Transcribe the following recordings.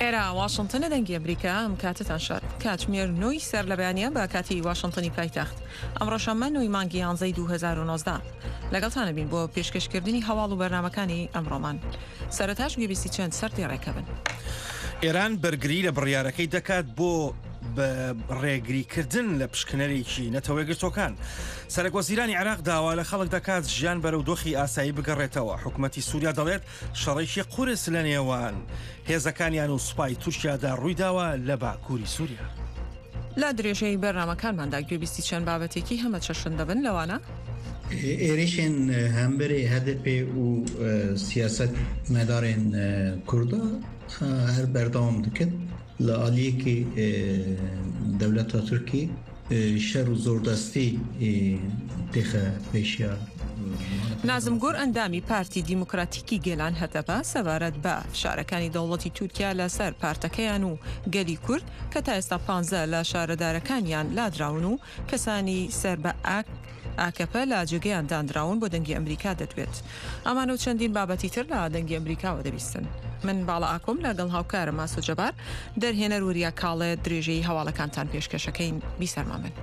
ئێرە واشنگتنە دەنگی ئەمریکا ئەم کاتتان شار کاتژمێر 9 سەر لە بەیانە بە کاتی واشنگتنی پایتەخت ئەمڕۆشەممە 9 مانگی 11 2019 لەگەڵتانە بین بۆ پێشکەشکردنی هەواڵ و بەرنامەکانی ئەمڕۆمان سەرەتاش گوێبیستی چەند سەرتی ڕێکەبن. ئێران بەرگری لە بڕیارەکەی دەکات بۆ بە ڕێگریکردن لە پشکنەرێکی نەتەوەی گرتوەکان. سەرۆکوەزیرانی عێراق داوا لە خەڵک دەکات ژیان بەرەو دۆخی ئاسایی بگەڕێتەوە. حکوومەتی سووریا دەڵێت شەڕێکی قورس لە نێوان هێزەکانیان و سوپای تورکیادا ڕوویداوە لە باکووری سووریا. لە درێژەی بەرنامەکانماندا گوێبیستی چەند بابەتێکی هەمە چەشن دەبن لەوانە ایریشن همبری HDP و سیاست مدارن کردا هر بردام دکت لعالیه که دولت ترکی شر و زوردستی دخه پیشیا نازمگۆر ئەندامی پارتی دیموکراتیکی گێلان هەتەپا سەبارەت بە فشارەکانی دەوڵەتی تورکیا لەسەر پارتەکەیان و گەلی کورد کە تا ئێستا 15 لە شارەدارەکانیان لادراون و کەسانی سەر بە ئاکەپە لە جێگەیان دانراون بۆ دەنگی ئەمریکا دەدوێت. ئەمانە و چەندین بابەتی تر لە دەنگی ئەمریکاوە دەبیستن. من باڵا ئاکۆم لەگەڵ هاوکارە ماسۆ جەبار دەرهێنەر وریە کاڵێ درێژەی هەواڵەکانتان پێشکەشەکەین بیسەرمامن.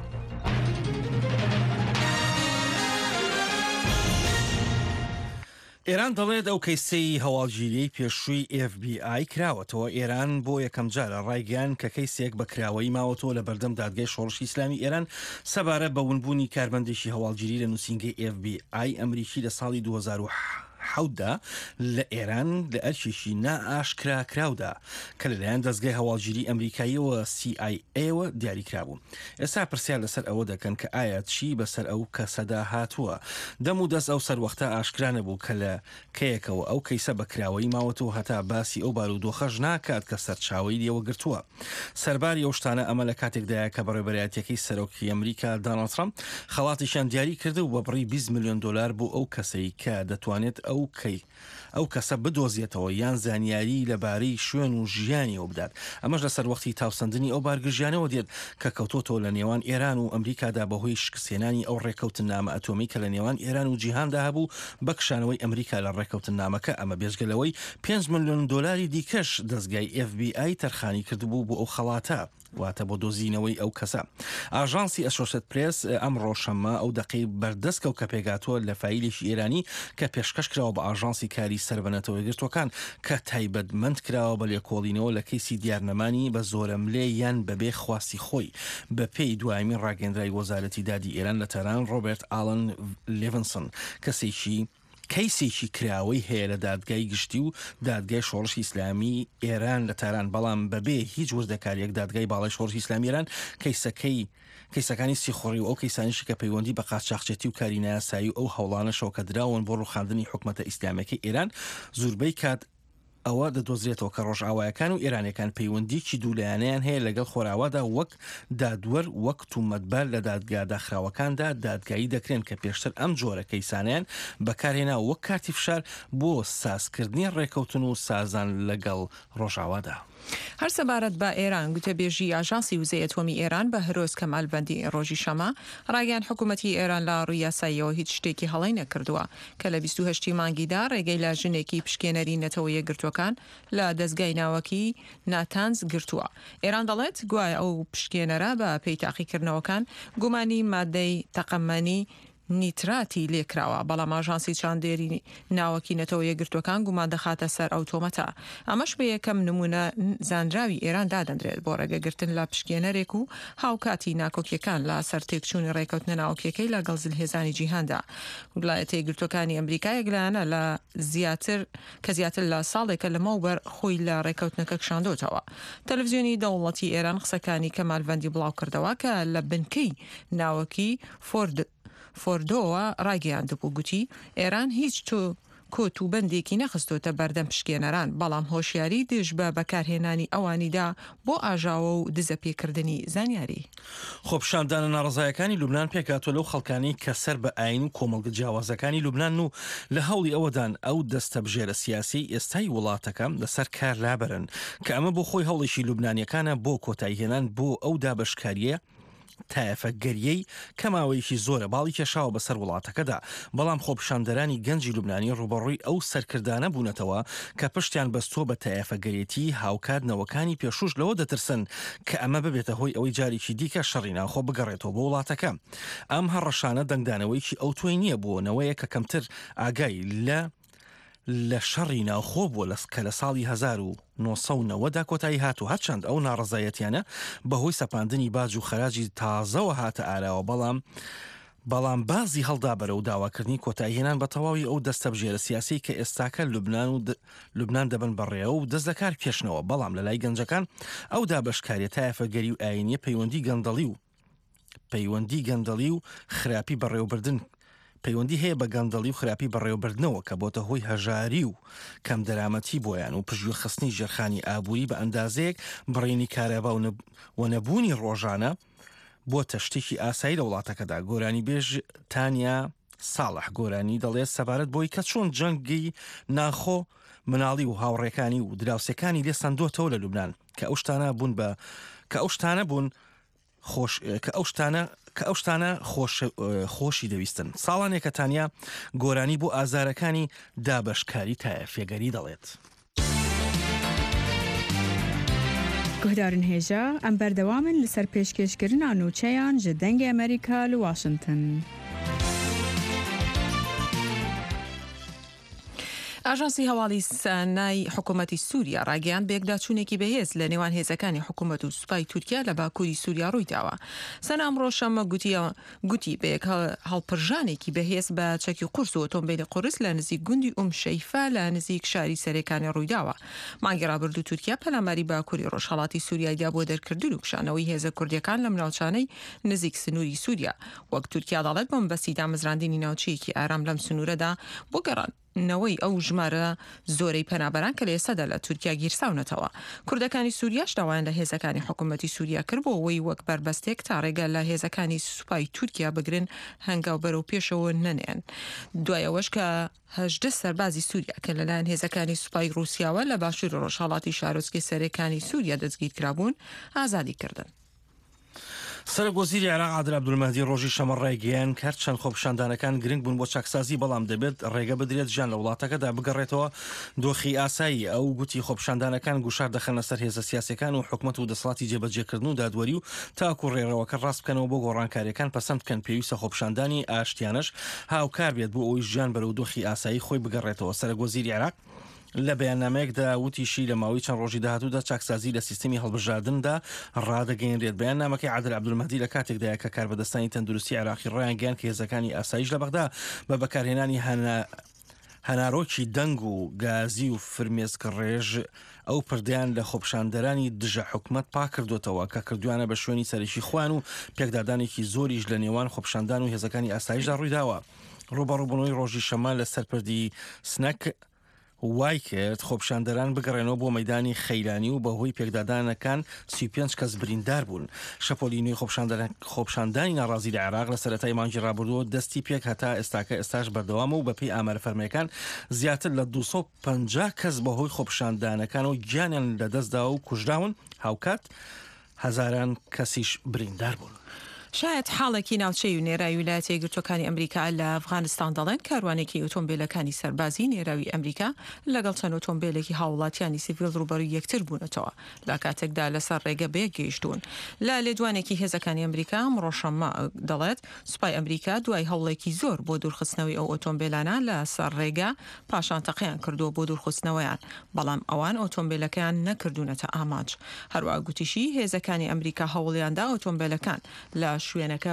ئێران دەڵێت ئەو کەیسەی هەواڵگیریەی پێشووی FBI کراوەتەوە. ئێران بۆ یەکەم جارە ڕایگەیان کە کەیسێک بە کراوەی ماوەتەوە لە بەردەم دادگای شۆڕشی ئیسلامی ئێران سەبارەت بە ونبوونی کاربەندێکی هەواڵگیری لە نووسینگەی FBI ئەمریکی لە ساڵی 2010 لە ئێران لە ئەرکێکی نائاشکرا کراودا کە لەلایەن دەستگای هەواڵگیری ئەمریکاییەوە CIA دیاریکرابوو. ئێستا پرسیار لەسەر ئەوە دەکەن کە ئایا چی بەسەر ئەو کەسەدا هاتووە. دەم و دەست ئەو سەروەختە ئاشکرا نەبوو کە لە کەیەکەوە ئەو کەیسە بە کراوەی ماوەتەوە هەتا باسی ئەو بارودۆخەش ناکات کە سەرچاوی لێوە گرتووە. سەرباری ئەو شتانە ئەمە لە کاتێکدایە کە بەڕێبەرایەتیەکەی سەرۆکی ئەمریکا دۆناڵد ترامپ خەڵاتیشان دیاری کرد و بە بڕی 20 میلیۆن دلار بۆ ئەو کەسەی کە دەتوانێت ئەو کەسە بدۆزیێتەوە یان زانیاری لەبارەی شوێن و ژیانیەوە بدات. ئەمەش لە سەروەختی تاوسەندنی ئەو بارگژیانەوە دێت کە کەوتۆتەوە لە نێوان ئێران و ئەمریکادا بەهۆی شکستێنانی ئەو ڕێکەوتنامە ئەتۆمی کە لە نێوان ئێران و جیهاندا هەبوو بە کشانەوەی ئەمریکا لە ڕێکەوتنامەکە. ئەمە بێژگەلەوەی 5 میلیۆن دلاری دیکەش دەستگای FBI تەرخانی کردبوو بۆ ئەو خەڵاتە واتە بۆ دۆزینەوەی ئەو کەسە. ئاژانسی ئەسۆسیێتد پرێس ئەمڕۆشەممە ئەو دەقەی بەردەستکەوت کە پێگاتوە لە فایلێکی ئێرانی کە پێشکەش کراوە بە ئاژانسی کاری سەربەنەتەوەی گرتوەکان کە تایبەتمەند کراوە بە لێکۆڵینەوە لە کەیسی دیارنەمانی بە زۆرەملێ یان بەبێ خواستی خۆی. بە پێی دوایمین ڕاگەندرای وەزارەتی دادی ئێران لە تەران ڕۆبێرت ئالن لیڤنسن کەیسێکی کراوەی هەیە لە دادگای گشتی و دادگای شۆڕشی ئیسلامی ئێران لە تاران، بەڵام بەبێ هیچ وردەکاریەک دادگای باڵای شۆڕشی ئیسلامی ئێران کەیسەکانی سیخۆڕی و ئەو کەیسانیشی کە پەیوەندی بە قاچاقچێتی و کاری نایاسایی و ئەو هەوڵانەشەوە کە دراون بۆ ڕوخاندنی حکومەتە ئیسلامەکەی ئێران زۆربەی کات ئەوە دەدۆزرێتەوە کە ڕۆژئاوایەکان و ئێرانەکان پەیوەندیکی دوولایەنەیان هەیە لەگەڵ خۆراوادا وەک دادوەر وەک تومەتبار لە دادگا داخراوەکاندا دادگایی دەکرێن کە پێشتر ئەم جۆرە کەیسانیان بەکارهێنا وەک کارتی فشار بۆ سازکردنی ڕێکەوتن و سازان لەگەڵ ڕۆژئاوادا. هەر سەبارەت بە ئێران گوتەبێژی ئاژانسی وزەی ئەتۆمی ئێران بە هەرۆز کەمالبەندی ڕۆژی شەمە ڕاگەیان حکوومەتی ئێران لە ڕووی یاساییەوە هیچ شتێکی هەڵەی نەکردووە کە لە 28 مانگیدا ڕێگەی لە ژنێکی پشکێنەری نەتەوە یەکگرتوەکان لە دەستگای ناوەکی ناتانز گرتووە. ئێران دەڵێت گوایە ئەو پشکێنەرە بە پێی تاقیکردنەوەکان گومانی مادەی تەقەمەنی نیتراتی لێکراوە، بەڵام ئاژانسی چاندێری ناوەکی نەتەوە یەکگرتوەکان گومان دەخاتە سەر ئەو تۆمەتە. ئەمەش بە یەکەم نمونە زانراوی ئێران دادەندرێت بۆ ڕێگەگرتن لە پشکێنەرێک و هاوکاتی ناکۆکیەکان لە سەر تێکچوونی ڕێکەوتنە ناوەکیەکەی لەگەڵ زلهێزانی جیهاندا. ویلایەتە یەکگرتوەکانی ئەمریکا یەکلایەنە لە زیاتر لە ساڵێکە لەمەوبەر خۆی لە ڕێکەوتنەکە کشاندۆتەوە. تەلەڤیزیۆنی دەوڵەتی ئێران قسەکانی کەمالڤەندی بڵاو کردەوە کە لە بنکەی ناوەکی فۆردۆوە ڕاگەیاندبوو گوتی ئێران هیچ کۆتوبەندێکی نەخستۆتە بەردەم پشکێنەران، بەڵام هۆشیاری دژ بە بەکارهێنانی ئەوانیدا بۆ ئاژاوە و دزە پێکردنی زانیاری. خۆپشاندانە ناڕزایەکانی لوبنان پێکاتوە لەو خەڵکانی کە سەر بە ئاین و کۆمەڵگە جیاوازەکانی لوبنان و لە هەوڵی ئەوەدان ئەو دەستە بژێرە سیاسی ئێستای وڵاتەکە لەسەر کار لابەرن کە ئەمە بۆ خۆی هەوڵێکی لوبنانیەکانە بۆ کۆتاییهێنان بۆ ئەو دابەشکاریە تایەفەگەریەی کەماوەیەکی زۆرە باڵی کێشاوە بەسەر وڵاتەکەدا بەڵام خۆپیشاندەرانی گەنجی لوبنانی ڕوبەڕووی ئەو سەرکردانە بوونەتەوە کە پشتیان بەستۆ بە تایەفەگەرێتی هاوکاتنەوەکانی پێشوش لەوە دەترسن کە ئەمە ببێتە هۆی ئەوەی جارێکی دیکە شەڕی ناوخۆ بگەڕێتەوە بۆ وڵاتەکە. ئەم هەڕەشانە دەنگدانەوەیکی ئەو توی نییە بۆنەوەیە کە کەمتر ئاگای لە شەڕی ناوخۆ بووە کە لە ساڵی 1990دا کۆتایی هاتوو هەرچەند ئەو ناڕەزایەتیانە بەهۆی سەپاندنی باج و خەراجی تازەوە هاتە ئاراوە بەڵام بازی هەڵدا بەرە و داواکردنی کۆتاییهێنان بە تەواوی ئەو دەستە بژێرە سیاسی کە ئێستاکە لوبنان دەبن بەڕێوە و دەست دەکار پێشنەوە بەڵام لە لای گەنجەکان ئەو دابەشکاریە تایەفەگەری و ئاینیە پەیوەندی گەندەڵی و خراپی بەڕێوەبردن پەیوەندی هەیە بە گەندەڵی و خراپی بەڕێوەبردنەوە کە بۆتە هۆی هەژاری و کەم دەرامەتی بۆیان و پژووی خستنی ژێرخانی ئابووری بە ئەندازەیەک بڕێنی کارەبا و نەبوونی ڕۆژانە بۆ تەشتێکی ئاسایی لە وڵاتەکەدا. گۆرانی بێژ تانیا ساڵح گۆرانی دەڵێت سەبارەت بۆی کە چۆن جەنگی ناخۆ مناڵی و هاوڕێکانی و دراوسەکانی لێ سندۆتەوە لە لوبنان کە ئەو شتانە خۆشی دەویستن. ساڵانێکە تانیا گۆرانی بۆ ئازارەکانی دابەشکاری تایەفێگەری دەڵێت. گهدارن هێژە ئەم بەردەوامن لەسەر پێشکەشکردنا نوچەیان ji dengê ئەمریکا li Washington. ئاژانسی هەواڵی سانای حکوومەتی سووریا ڕاگەیان بێکداچوونێکی بەهێز لە نێوان هێزەکانی حکوومەت و سوپای تورکیا لە باکووری سووریا ڕوویداوە. سەنا ئەمڕۆ شەمە گوتی بە یەک هەڵپڕژانێکی بەهێز بە چەکی قورس و ئۆتۆمبیلی قورس لە نزیک گوندی شەیفا لە نزیک شاری سەرەکانی ڕوویداوە. مانگی ڕابردوو تورکیا پەلاماری باکووری ڕۆژهەڵاتی سووریایدا بۆ دەرکردن و کشانەوەی هێزە کوردیەکان لە مناڵچانەی نزیک سنووری سووریا. وەک تورکیا دەڵێت بۆمبەستی دامەزراندنی ناوچەیەکی ئارام لەم سنوورەدا بۆ گەڕان نەوەی ئەو ژمارە زۆرەی پەنابەران کە لە ئێستادا لە تورکیا گیرساونەتەوە. کوردەکانی سووریاش داوایان لە هێزەکانی حکوومەتی سووریا کرد بۆ ئەوەی وەک بربەستێک تا ڕێگە لە هێزەکانی سوپای تورکیا بگرن هەنگاو بەرەو پێشەوە نەنێن. دوایەوەش کە 18 سەربازی سووریا کە لەلایەن هێزەکانی سوپای رووسیاوە لە باشوور ڕۆژهەڵاتی شارۆچکەی سەرەکانی سووریا دەستگیر کرابوون ئازادی کردن. سەرۆکوەزیری عێراق عادل عەبدولمەهدی ڕۆژی شەمە ڕایگەیاند کە چەند خۆپیشاندانەکان گرنگ بوون بۆ چاکسازی بەڵام دەبێت ڕێگە بدرێت ژیان لە وڵاتەکەدا بگەڕێتەوە دۆخی ئاسایی. ئەو گوتی خۆپیشاندانەکان گوشار دەخەنە سەر هێزە سیاسیەکان و حکومەت و دەسەڵاتی جێبەجێکردن و دادوەری و تاکو ڕێڕەوەکە ڕاست بکەنەوە بۆ گۆڕانکاریەکان پەسەند بکەن. پێویستە خۆپیشاندانی ئاشتیانەش هاوکار بێت بۆ ئەوی ژیان بەرەو دۆخی ئاسایی خۆی بگەڕێتەوە. سەرۆکوەزیری عێراق لە بەیاننامەیەکدا وتیشی لە ماوەی چەند ڕۆژی داهاتوودا چاکسازی لە سیستەمی هەڵبژاردندا ڕادەگەیەنرێت. بەیاننامەکەی عادل عەبدولمەهدی لە کاتێکدایە کە کاربەدەستانی تەندروستی عێراقی ڕایانگەیاند کە هێزەکانی ئاسایش لە بەغدا بە بەکارهێنانی هەنارۆکی دەنگ و گازی و فرمێسک ڕێژ ئەو پردیان لە خۆپیشاندەرانی دژە حکومەت پاک کردوتەوە کە کردوانە بە شوێنی سەرەکی خوان و پێکدادانێکی زۆریش لە نێوان خۆپیشاندان و هێزەکانی ئاسایشدا ڕوویداوە. ڕوبەڕووبوونەوەی ڕۆژی شەمە لە سەرپردی سنەک وای کرد خۆپیشاندەران بگەڕێنەوە بۆ مەیدانی خەیرانی و بەهۆی پێکدادانەکان 35 کەس بریندار بوون. شەپۆلی نوێی خۆپیشاندانی ناڕازی لە عێراق لە سەرەتای مانگی ڕابردووە دەستی پێک هەتا ئێستاش بەردەوامە و بەپێی ئامارە فەرمیەکان زیاتر لە 250 کەس بەهۆی خۆپیشاندانەکانەوە گیانیان لەدەستداوە و کوژراون هاوکات هەزاران کەسیش بریندار بوون. شاید حاڵێکی ناوچەی و نێراوی ویلایەتە یەکگرتووەکانی ئەمریکا لە ئەفغانستان دەڵێن کاروانێکی ئۆتۆمبیلەکانی سەربازی نێراوی ئەمریکا لەگەڵ چەند ئۆتۆمبیلێکی هاوڵاتیانی سیڤیل ڕوبەرووی یەکتر بوونەتەوە لە کاتێکدا لەسەر ڕێگە بەیەک گەیشتون. لە لێدوانێکی هێزەکانی ئەمریکا ئەمڕۆ شەمە دەڵێت سوپای ئەمریکا دوای هەوڵێکی زۆر بۆ دوورخستنەوەی ئەو ئۆتۆمبیلانە لەسەر ڕێگە پاشان تەقیان کردووە بۆ دوورخستنەوەیان بەڵام ئەوان ئۆتۆمبیلەکەیان نەکردوونەتە ئاماج. هەروەها گوتیشی هێزەکانی ئەمریکا هەوڵیاندا ئۆتۆمبیلەکان لە شوێنەکە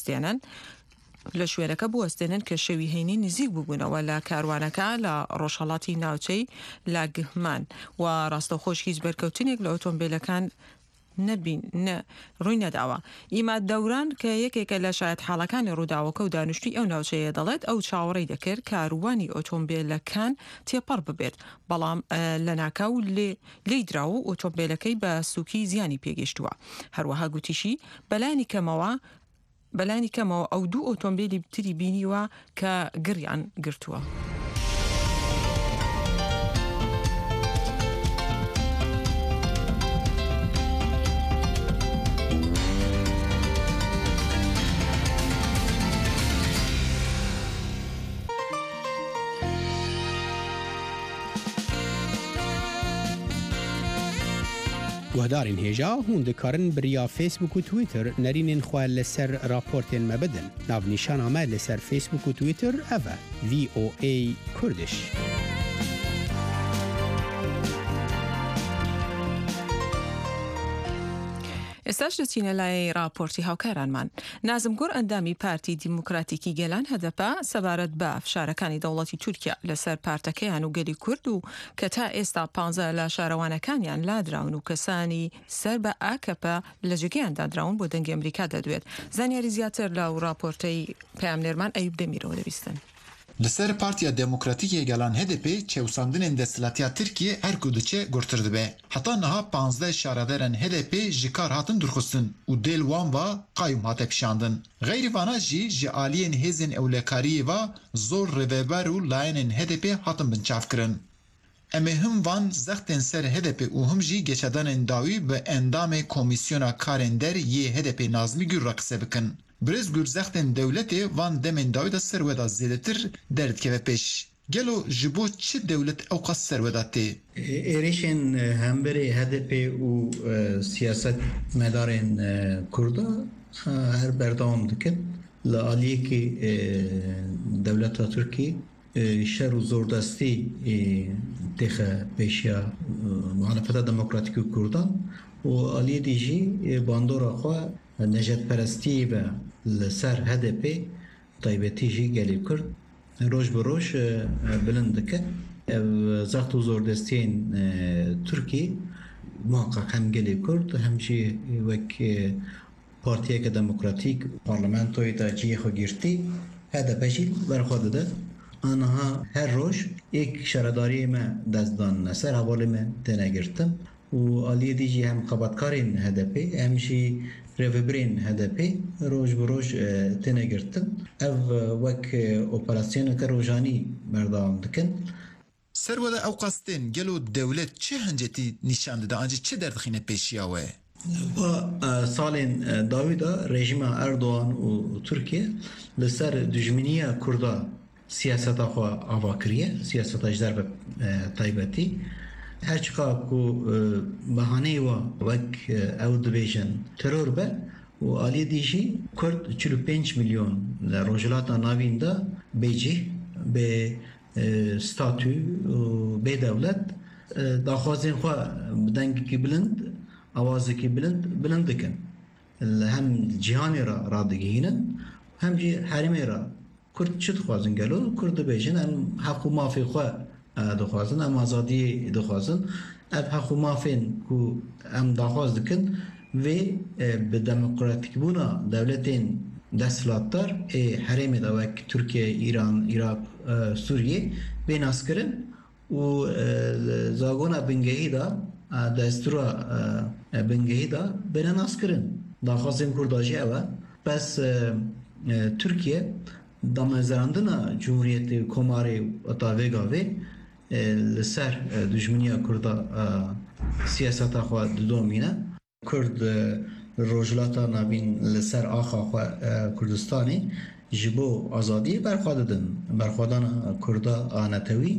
بوەستێنن کە شەوی هەینی نزیک ببوونەوە لە کاروانەکە لە ڕۆژهەڵاتی ناوچەی لا گهمان و ڕاستەوخۆش هیچ بەرکەوتنێک لە ئۆتۆمبیلەکان ڕووی نەداوە. ئیماد دەوران کە یەکێکە لە شاید حاڵەکانی ڕووداوەکە و دانیشتوی ئەو ناوچەیە دەڵێت ئەو چاوەڕێی دەکرد کاروانی ئۆتۆمبیلەکان تێپەڕ ببێت بەڵام لە ناکاو لێی دراوە و ئۆتۆمبیلەکەی بە سووکی زیانی پێگەشتووە. هەروەها گوتیشی بەلانی کەمەوە ئەو دوو ئۆتۆمبیلی تری بینیوە کە گڕیان گرتووە. گهدارین هیجا هون دکارن بریا فیسبوک و تویتر نرینین خواه لسر راپورتین مبدن ناو نیشان آمد لسر فیسبوک و تویتر اوه VOA کردش. ئێستاش دەچینە لای راپۆرتی هاوکارانمان. نازمگۆر ئەندامی پارتی دیموکراتیکی گێلان هەدەپا سەبارەت بە فشارەکانی دەوڵەتی تورکیا لەسەر پارتەکەیان و گەلی کورد و کە تا ئێستا 15 لە شارەوانەکانیان لادراون و کەسانی سەر بە ئاکەپە لە جێگەیان دادراون بۆ دەنگی ئەمریکا دەدوێت. زانیاری زیاتر لەو راپۆرتەی پەیامنێرمان ئەیوب دەمیرەوە دەبیستن. لسر پارتیا دموکراتیک گلان HDP چوساندن دستلاتیا ترکیه هر کودچه گرترده به. حتی نها 15 شاردرن HDP جکار هاتن درخستن و دل وان و قایم هات پیشاندن. غیر وانا جی آلین هزن اولکاری و زور روبر و لاین HDP هاتن بنچاف کرن. اما هم وان زختن سر HDP و هم جی گچدان داوی به اندام کمیسیونا کارندر یه HDP نازمی گر رقصه بکن. برز گرزختن دولتی وان دمن داوی سر ودا زیادتر درد که پیش. گلو جبو چه دولت اوقات سر ودا تی؟ ایریشن همبری HDP و سیاست مدارن کردا هر بردام دکن لعالیه که دولت ترکی شر و زوردستی تخ پیشیا مخالفت دموکراتیک کردان و عالیه دیجی باندورا خواه نجات پرستی و لسر HDP طایبتی جی گلی کرد روش بروش بلند که زخت و زوردستین ترکی محقق هم گلی کرد همچی وک پارتیه که دموکراتیک پارلمانتوی دا جی خو گیرتی HDP جی برخواد ده آنها هر روش یک شرداری ما دزدان نسر حوالی ما تنگرتم و آلیه دیجی هم قبطکارین HDP همشی ریوبرین HDP روش بروش تنگرتم او وک اپراسیون که روزانی مردم دکن سر ودا او قصدین گلو دولت چه هنجتی نشانده ده آنجا چه دردخینه پیشیاوه؟ و سالین داویدا رژیم اردوغان و ترکیه لسر دجمنیه کردا سیاست خواه آواکریه سیاست اجدر به طایبتی هرچقدر که بهانه و وک او دبیجن ترور به و آلی دیجی کرد 45 میلیون روجلات ناوین دا بیجی به ستاتو و به دولت داخوازین خواه بدنگی که بلند آوازی که بلند کن هم جهانی را دگیهنن هم حرمی را کرد چه دخوازن گلو کرد بیجن هم حق و مافی خواه دخوازن ام آزادی دخوازن اب حق و مافین که ام دخواز دکن و به دموکراتیک بونا دولتین دستلاتر حرم دوک ترکیه ایران عراق سوریه بیناس کرن و زاگونا بنگهی دا دستورا بنگهی دا بیناس کرن دخوازن کرداجی اوه بس ترکیه دامزراندنا جمهوریت کماری اتاوگاوی لسر دجمنیا کردا سیاست خوا دومینه کرد روجلاتا نابین لسر آخا خوا کردستانی جبو آزادی برخوادان کردا آنتوی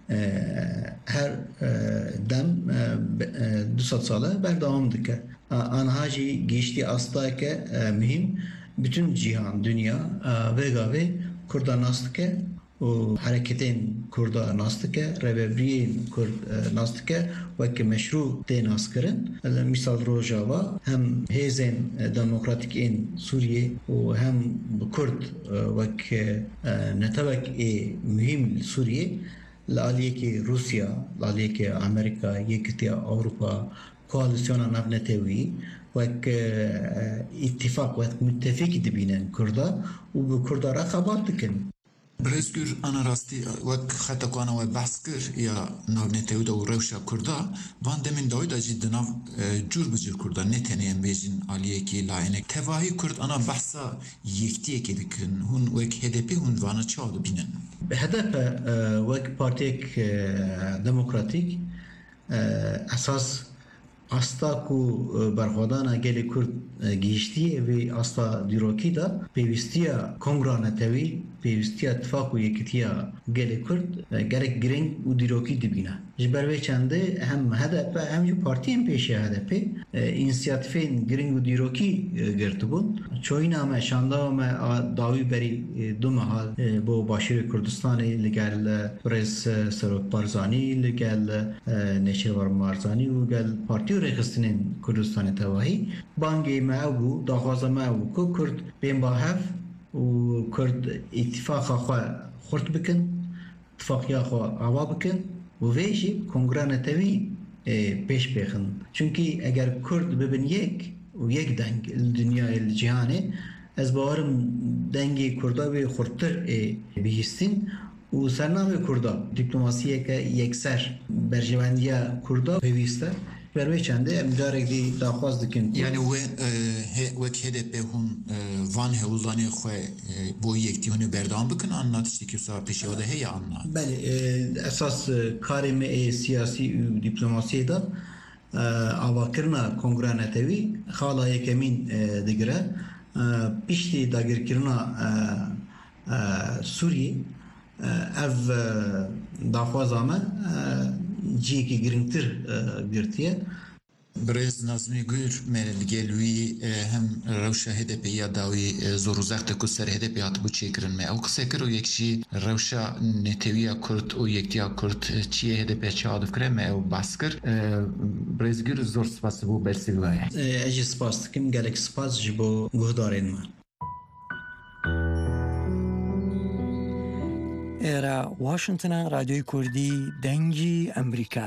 هر دم 200 ساله بردام دکه آنها جی گیشتی استا که مهم bütün cihan, dünya vegave Kurda nastike و حرکتین کردا ناستکه رببریین کرد ناستکه وکی مشروع تی ناست کرن مثال روژاوا هم هیزن دموکراتیک این سوریه و هم کرد وکی نتوک مهم سوریه لالیه که روسیا لالیه که امریکا یکتی اروپا koalisyona navnetevî wek ittifaq wek müttefik dibînin Kurda û bi Kurda re xebat dikin. Brezgür ana rastî wek xetekwana we behs kir ya navnetewî da û rewşa Kurda van demin dawî da jî di nav cûr bi cûr Kurda ne tenê em bêjin aliyekî layînek tevahî Kurd ana behsa yektiyekê dikin hûn wek HDP hûn vana çawa dibînin. HDP wek partiyek demokratîk esas asta ku berxwedana gelê Kurd gihîştî vê asta dîrokî da pêwîstiya Kongra Netewî پێویستی اتفاق و یەکتیا gelê Kurd gelek giring û dîrokî dibîne. Ji ber vê çendê hem HDP hem jî partiyên pêşê HDP înisiyatîfên giring û dîrokî girtibûn. Çoyîna me şandava me dawî berî du meha bo Başûrê Kurdistanê li gel Birêz Serok Barzanî li gel Nêçîrvan Barzanî û gel Partiya Rêxistinên Kurdistanê tevahî bangê me ew bû daxwaza me ew bû ku Kurd bên bahev û Kurd îtîfaqa xwe xurt bikin, itîfaqiya xwe ava bikin û vê jî Kongreya Netewî pêş bêxin. Çünkü eger Kurd bibin yek û yek deng li dunyayê li cîhanê ez bawerim dengê Kurda wê xurttir bihîstin û sernavê Kurda dîplomasiyeke yekser berjevendiya Kurda pêwîst e. Ber vê çendê em carek dî daxwaz dikin. Yani wek HDP hûn van hewldanê xwe bo yektî hûn berdam bikin anna tiştekî wisa pêşiya de heye anna. Belê esas karê me ê siyasî û dîplomasiyê de avakirina Kongreya Netewî xala yekemîn digire piştî dagirkirina Sûriyê ev daxwaza me ciyekî giringtir girtiye. Birêz Nazmî Gür me li gel wî hem rewşa HDP ya dawî zor û zexte ku ser HDP hatibû çêkirin me. Ew qise kir û yek jî rewşa netewiya Kurd û yektiya Kurd çiyê HDP çawa dikire me ew bas kir. Birêz Gür zor spas bû bersivî waye. Ez jî spas dikim gelek spas ji bo guhdarên me. ئێرە واشنگتنە رادیۆی کوردی دەنگی ئەمریکا.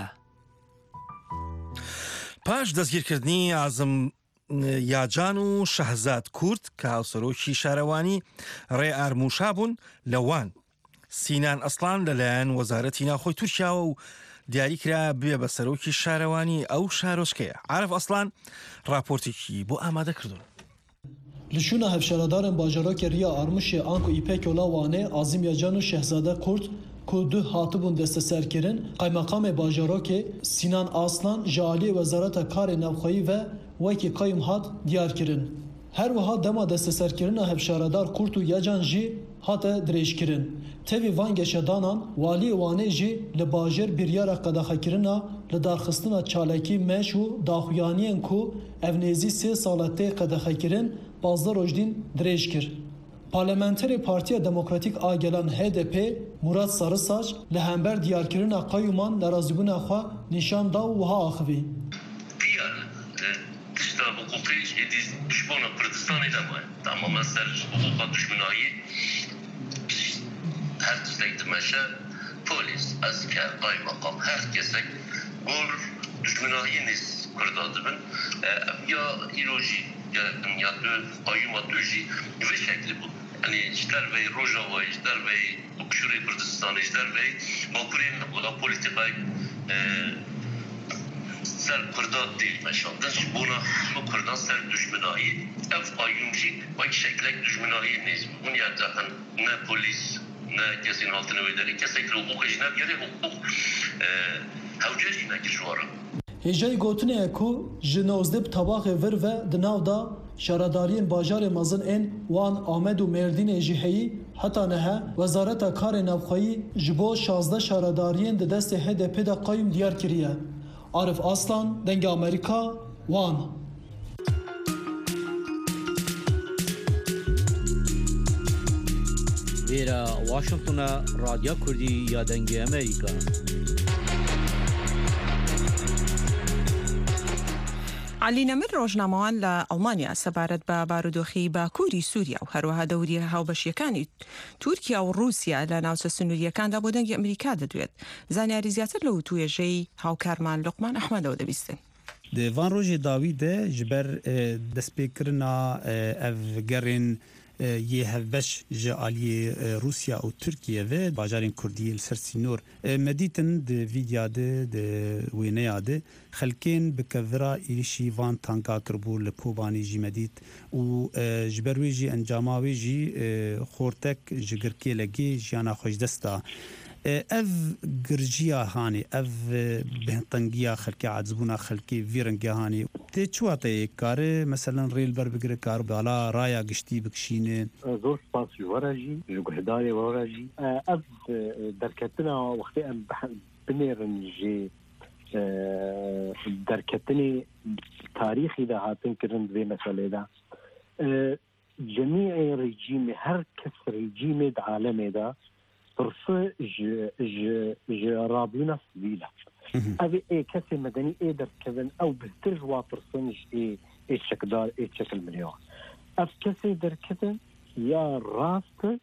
پاش دەستگیرکردنی ئازم یاجان و شەهزاد کورد کە هاوسەرۆکی شارەوانی ڕێ ئارموشا بوون لەوان سینان ئەسڵان لەلایەن وەزارەتی ناوخۆی تورکیاوە و دیاریکرا بێ بە سەرۆکی شارەوانی ئەو شارۆچکەیە. عارف ئەسڵان راپۆرتێکی بۆ ئامادە کردوون. Lişûna hevşaredarên bajarokê Riya Armuşê Ank û İpek Ola Wanê Azim Yacan û Şehzade Kurd ku du hatibûn desteserkirin, Qaymakamê bajarokê Sinan Aslan ji aliyê Wezareta Karê Navxweyî ve wekî qayûm hat diyar kirin. Her wiha dema desteserkirina hevşaredar Kurd û Yacan jî hate dirêjkirin. Tevî van geşedanan waliyê Wanê jî li bajêr biryara qedexekirina li darxistina çalekî meş û daxuyaniyên ku ev nêzî 3 sala tê qedexekirin bazda rojdîn dirêj kir. Parlamenterê Partiya Demokratîk a gelan HDP Murat Sarısaç li hember diyarkirina qayûman nerazîbûna xwe nîşan da û wiha axivî. Tişta hukukî êdî düşbona Kurdistanê de maye. Tamamen ser hukuka düşmanayî her tiştek dimeşe polis, asker, kaymakam her kesek gor düşmanayî nêz Kurda dibin. Ya îrojî ya qayûma tu jî vê şeklî bû. Yani işler ve Rojava, işler ve Ukşûrê Kurdistanê, işler ve Bakurên politikayê ser Kurda değil meşandın. Buna Kurdan ser düşmanayî ev qayûm jî vek şeklek düşmanayî nêz. Hûn ya zaten ne polis ne kesên altine wêderî kesek li hukuk jî nevgerê hukuk hewce jî nekir ji waran. Hêjayî gotinê ye ku ji newzdeh tabaxê vir ve di nav da şaradariyên bajarê mezin ên wan Amed û Mêrdînê jî heyî heta nehe Wezareta Karê Navxweyî ji bo 16 şaradariyên di destê HDP de qayûm diyar kiriye. Arif Aslan, Dengê Amerîka, Wan. Vêra Washington'a Radya Kurdî ya Dengê Amerîka. علی نەمر ڕۆژنامەوان لە ئەڵمانیا سەبارەت بە بارودۆخی باکووری سووریا و هەروەها دەوری هاوبەشیەکانی تورکیا و رووسیا لە ناوچە سنووریەکاندا بۆ دەنگی ئەمریکا دەدوێت. زانیاری زیاتر لەو توێژەی هاوکارمان لوقمان ئەحمەدەوە دەبیستن. Di van rojê dawî de ji ber destpêkirina ev gerên yê hevbeş ji aliyê Rusya û Tirkiye ve bajarên Kurdiyê li ser sînor me dîtin di vîdya de di wêneya de xelkên bi kevira êrişî van tanka kirbû li Kobanî jî me dît û ji ber wê jî encama wê jî xortek ji girkê legê jiyana xwe ji dest da. اف گرجیا هانی اف بهتنگیا خلکی عزبونا خلکی ویرنگیا هانی تی چواته کار مثلا ریل بر بگره کار بالا رایا گشتی بکشینه زور سپاس جوراجی جوهداري وراجي اف دركتنا وقت ام بنرنجي دركتني تاريخي ده هاتن كرن زي مسألة ده جميع رجيم هر كس رجيم عالمي ده طرف ج رابينا سبيلا أبي كسي مدني در كذن أو بهتر واترسنج شكدار شكل مليون أف كسي در كذن يا راست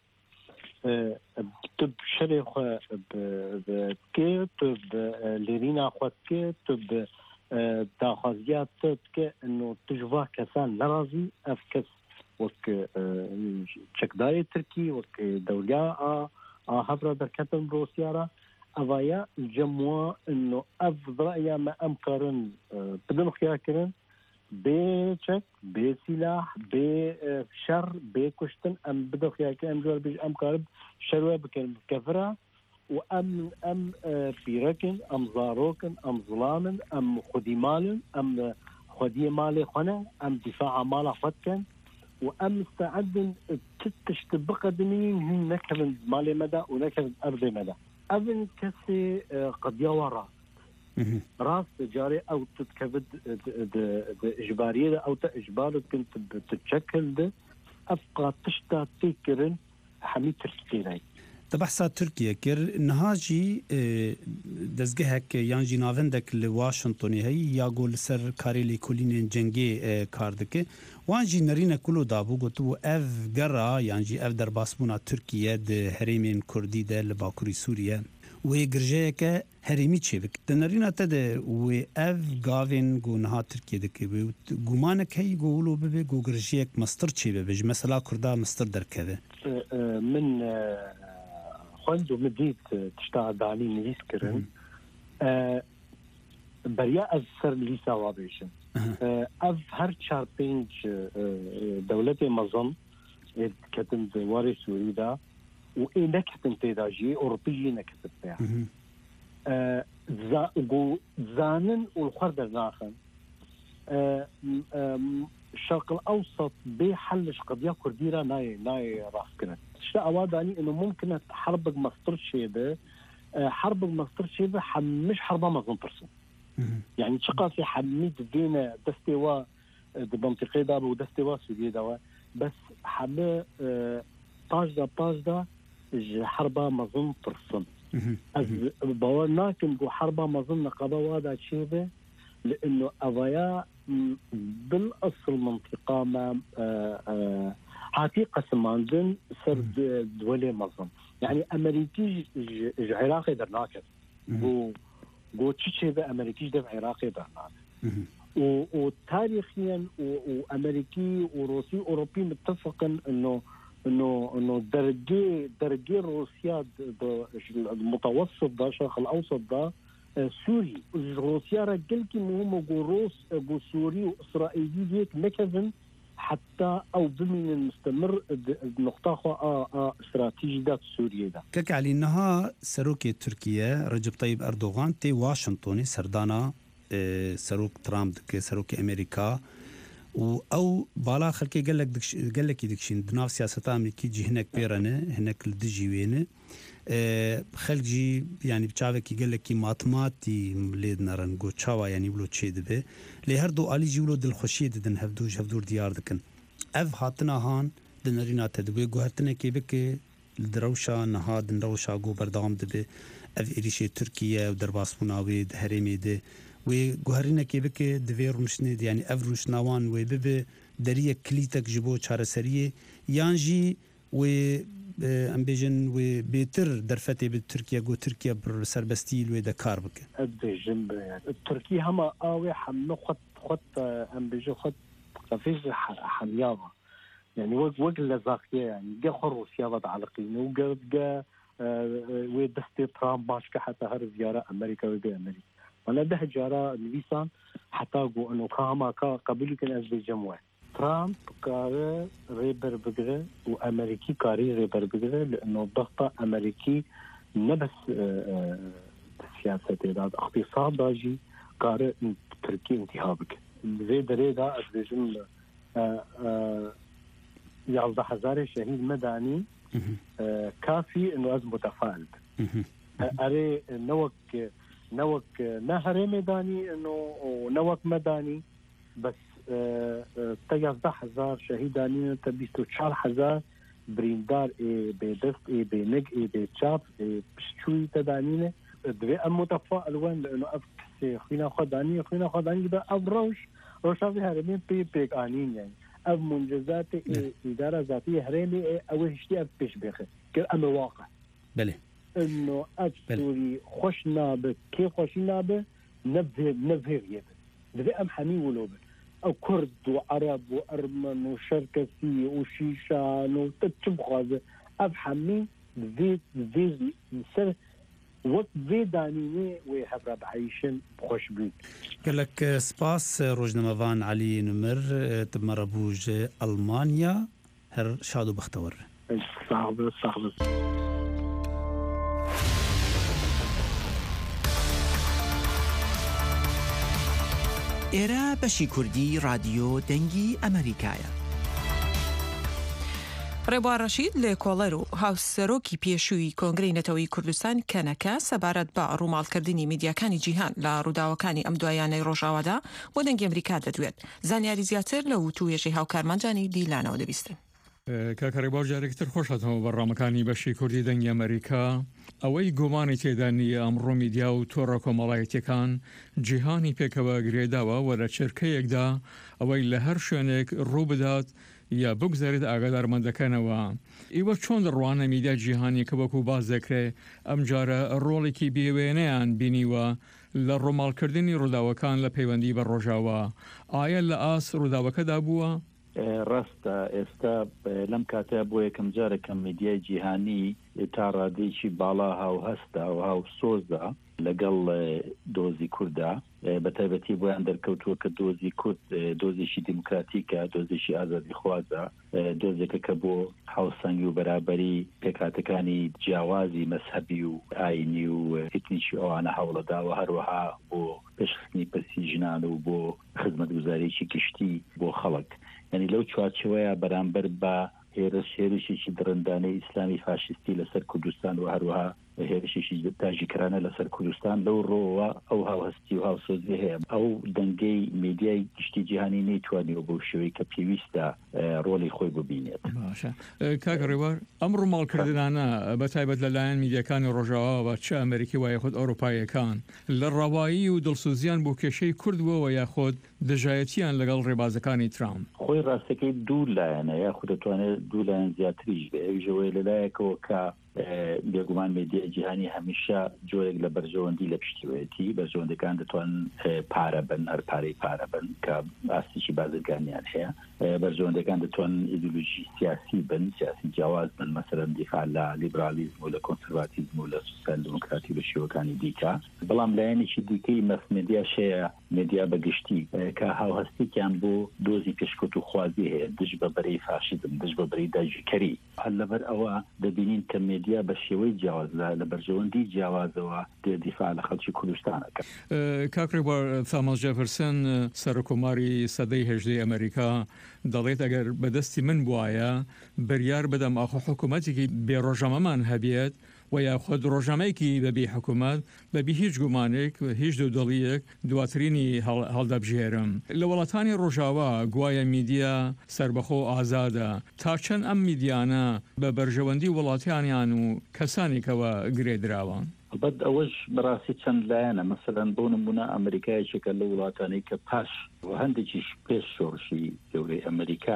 تب شري خو بكي تب ليرينا خوتكي تب تاخذيات تبكي انه تجوا كسان لرازي افكس وك شكداري تركي وك دوليا هفرا دركتن روسيا أضايا الجموع انه افضل يا ما امكرن بدون خياكرن بشك بسلاح بشر بكشتن ام بدو خياك ام جور بيج ام كارب شروه بكن كفرة وام بيركن ام زاروكن ام ظلامن ام خديمالن ام خدي مالي خنا ام دفاع مال فتكن وام استعدن تشتبق دمين هن نكبن مالي مدى ونكبن ارض مدى ابن كسي قد يورا راس جاري او تتكبد اجباريه او اجبار كنت بتتشكل ده افقا تشتا تيكرن حميد تركيا تبحث تركيا كر نهاجي دزگهك يانجي ناوندك لواشنطن هي ياقول سر كاري لكولين جنگي كاردك وانجي نرينا كلو دابو گتو اف گرا يانجي اف در باسبونا تركيا ده هريمين كردي ده لباكوري سوريا ويجرجيك هرمي تشيبك تنرينا تد واف غافين غونها تركيا دكي غومانك هي يقولوا ببي غوجرجيك مستر تشيبه بج مثلا كردا مستر دركده من خندو مديت تشتغل علي نيسكرن بريا اثر ليسا وابيشن اف هر تشاربينج دولتي مظن كتم واري سوريدا وإيه نكتن تيداجي أوروبية نكتن فيها زانن والخردر ناخن الشرق الأوسط بحلش قضية كرديرة ناي راسكنا شتا أواداني إنه ممكن حرب مصدر شيبة حرب مصدر شيبة مش حربة مظن ترسم يعني شقا في حميد دينا دستوا بمنطقة دابا ودستوا سوريا دوا بس حبة باجدا حربة مظن ترسم بورنا كنقو حربة مظن قضا وادا شيبه لأنه أضياء بالأصل منطقة ما هاتي قسماندن سرد دولي مظن يعني أمريكي عراقي درناكت قو تشيبه أمريكي دف عراقي درناكت وتاريخيا وأمريكي وروسي أوروبي متفقا انه درجي روسيا المتوسط ده الشرق الاوسط ده سوري روسيا رجل كي مهم روس سوري واسرائيلي ديك مكفن حتى او بمن المستمر نقطه استراتيجي ده سوريا ده كك على انها سروك تركيا رجب طيب اردوغان تي واشنطن سردانا سروك ترامب سروك امريكا او بالا خلكي قال لك يدكشين دناف سياسه امريكي جي هناك بيرنه هناك الدجي وين خلجي يعني بتشافك قال لك ماتماتي ليدنا رنغو تشاوا يعني بلو تشيدبه لي هردو الي جولو دل خوشي ددن هفدور ديار دكن اف هاتنا هان دنرينا تدبي غهرتنا كيبك الدروشا نهاد نروشا غو بردام دبه اف اريشي تركيا ودرباسبوناوي هرمي ده وجوهرنا كيبك دفير مشند يعني أفروش نوان وبب درية كليتك جبو شهر سرية يانجي و ام بيجن وبيتر درفتي بتركيا جو تركيا برسربستيل ودا كاربك بيجن تركيا هما قوي حمنو خط ام بيجو خط فيش حمياضه يعني وجه لزاقيه يعني جا روسيا وضع علاقين وجا ودستي ترامب باشكه حتى هر زياره امريكا وجا امريكا ولا ده جارة نبيسان حتى جو إنه كهما قبلي كان أزبي جموع ترامب كاره ريبر بقرة وأمريكي كاري ريبر بقرة لأنه ضغط أمريكي نبس سياسة دا اقتصاد داجي قارئ تركيا انتهابك زي دريدا أدرجم 11,000 شهيد مدني كافي انه از متفائل اري نوك نهر ميداني انه نوك مدني بس 11,000 شهيداني تبيستو 4,000 بريندار بدست بنق بتشاب بشوي تدانينه دوي متفائل وين لانه افكسي خينا خداني ده ابروش روشافي هرمين بيك انين يعني اب منجزات اداره ذاتيه هرمي او هشتي بيش بخ كامر واقع بله انه اجتوري خوشنا كي خوشنا به نبه يب دوي ام حمي ولوبه او كرد وعرب وارمن وشركسي وشيشان وتتبخذ افحمي ذي سر وقت ذي دانيني ويحب بعيشن بخوش بيت قال لك سباس روجنمافان علي نمر تمربوج ألمانيا هر شادو بختور صاحب ئێرە بەشی کوردی رادیۆ دەنگی ئەمریکایە. ڕێبوار ڕەشید لە کۆڵەر و هاوسەرۆکی پێشووی کۆنگرەی نەتەوەی کوردستان کەنەکە سەبارەت بە ڕووماڵکردنی میدیاکانی جیهان لە ڕووداوەکانی ئەم دوایانەی ڕۆژاوادا بۆ دەنگی ئەمریکا دەدوێت. زانیاری زیاتر لە وتووێژەی هاوکارمانجانی دیلانەوە دەبیستن. کاکە ڕێبوار جارێکتر خۆشەتەوە بەڕامەکانی بەشی کوردی دەنگی ئەمریکا ئەوەی گومانی تێدا نیە ئەمڕۆ میدیا و تۆڕە کۆمەڵایەتیەکان جیهانی پێکەوە گرێداوە وە لە چرکەیەکدا ئەوەی لە هەر شوێنێک ڕوو بدات یا بگذارێت ئاگادارمەندەکەنەوە. ئیوە چۆن ڕوانە میدیا جیهانی کە وەکو باز دەکرێ ئەم جارە ڕۆڵێکی بێوێنەیان بینیوە لە ڕۆماڵکردنی ڕووداوەکان لە پەیوەندی بە ڕۆژاوە. ئایا لە ئاس ڕووداوەکەدا بووە؟ ڕاستە ئێستا لەم کاتە بۆ یەکەم جارێکم میدیای جیهانی تا ڕادێکی باڵا هاو هەستا و هاو سۆزدا لەگەڵ دۆزی کووردا بە تایبەتی بۆیان دەرکەوتووە کە دۆزی کورد دۆزێکی دیموکراتیکە دۆزێکی ئازادی خوازە دۆزێکە کە بۆ هاوسەنگی و بەرابەری پێکاتەکانی جیاوازی مەسهەبی و ئاینی و ئێتنیکی ئەوانە هەوڵەداوە هەروەها بۆ پێشخستنی پرسی ژنان و بۆ خزمەتگوزاریی گشتی بۆ خەڵک. یعنی لەو چوارچەوەیە بەرامبەر بە هێرشێکی درندانەی ئیسلامی فاشستی لەسەر کوردستان و هەروەها هێرشێکی تاژیکرانە لەسەر کوردستان لەو ڕۆوە ئەو هاوهەستی و هاوسۆزی هەیە. ئەو دەنگەی میدیای گشتی جیهانی نەیتوانیوە بۆ شێوەی کە پێویستە ڕۆڵی خۆی ببینێت. باشە کاکە ڕێبوار ئەم ڕووماڵکردانە بەتایبەت لەلایەن میدیاکانی ڕۆژاوا چه ئەمریکی و یاخود ئەوروپایەکان لە ڕەوایی و دڵسوزیان بۆ کێشەی کوردبووەوە یاخود دژایەتیان لەگەڵ ڕێبازەکانی ترامپ؟ خۆی ڕاستەکەی دوو لایەنە یاخود دەتوانێت دوو لایەن زیاتریش بێ. ئەویژەوەی لەلایەکەوە کە بێگومان میدیای جیهانی هەمیشە جۆرێک لە بەرژەوەندی لە پشتیوەتی بەرژەوەندەکان دەتوان پارە بن هەر پارەی پارە بن کە ئاستیکی بازرگانیان هەیە. بەرژەوەندەکان دەتوان ئیدئۆلۆژی سیاسی بن سیاسی جیاواز بن مەسەلەن دیفاع لە لیبرالیزم و لە کۆنسەرواتیزم و لە سوسیال دموکراتی بە شێوەکانی دیکە. بەڵام لایەنێکی دیکەی مەس میدیاش هەیە میدیا بەگشتی کە هاوهەستێکیان بۆ دۆزی پێشکەوت و خوازی هەیە دژ بە بەرەی فاشیزم دژ بە بەرەی داژیکەری. هەر لەبەر ئەوە دەبینین کە میدیا بە شێوەی جیاوازدا لە بەرژەوەندی جیاوازەوە دیفاع لە خەڵکی کوردستانەکە. کاک ڕێبوار تاماس جەفەرسن سەرۆکۆماری سەدەی هێژدەی ئەمریکا دەڵێت ئەگەر بەدەستی من بواە بەریار بدەم ئاخۆ حکوومەتێکی بێڕۆژەمەمان هەبێت و یاخود ڕۆژەمەیەکی بەبێ حکوومەت بەبی هیچ گومانێک هیچ دۆدەڵیەک دواترینی هەڵدەبژێرم. لە وڵاتانی ڕۆژاوا گوایە میدیا سربەخۆ ئازادە تا چەند ئەم میدیانە بە بەرژەوەندی وڵاتیانیان و کەسانێکەوە گرێدراوە. بەد ئەوەش بەڕاستی چەند لایەنە مەسەلەن بۆ نمونە ئەمریکایەکێکە لە وڵاتانەی کە پاش هەندێکیش پێش شۆڕشی گەورەی ئەمریکا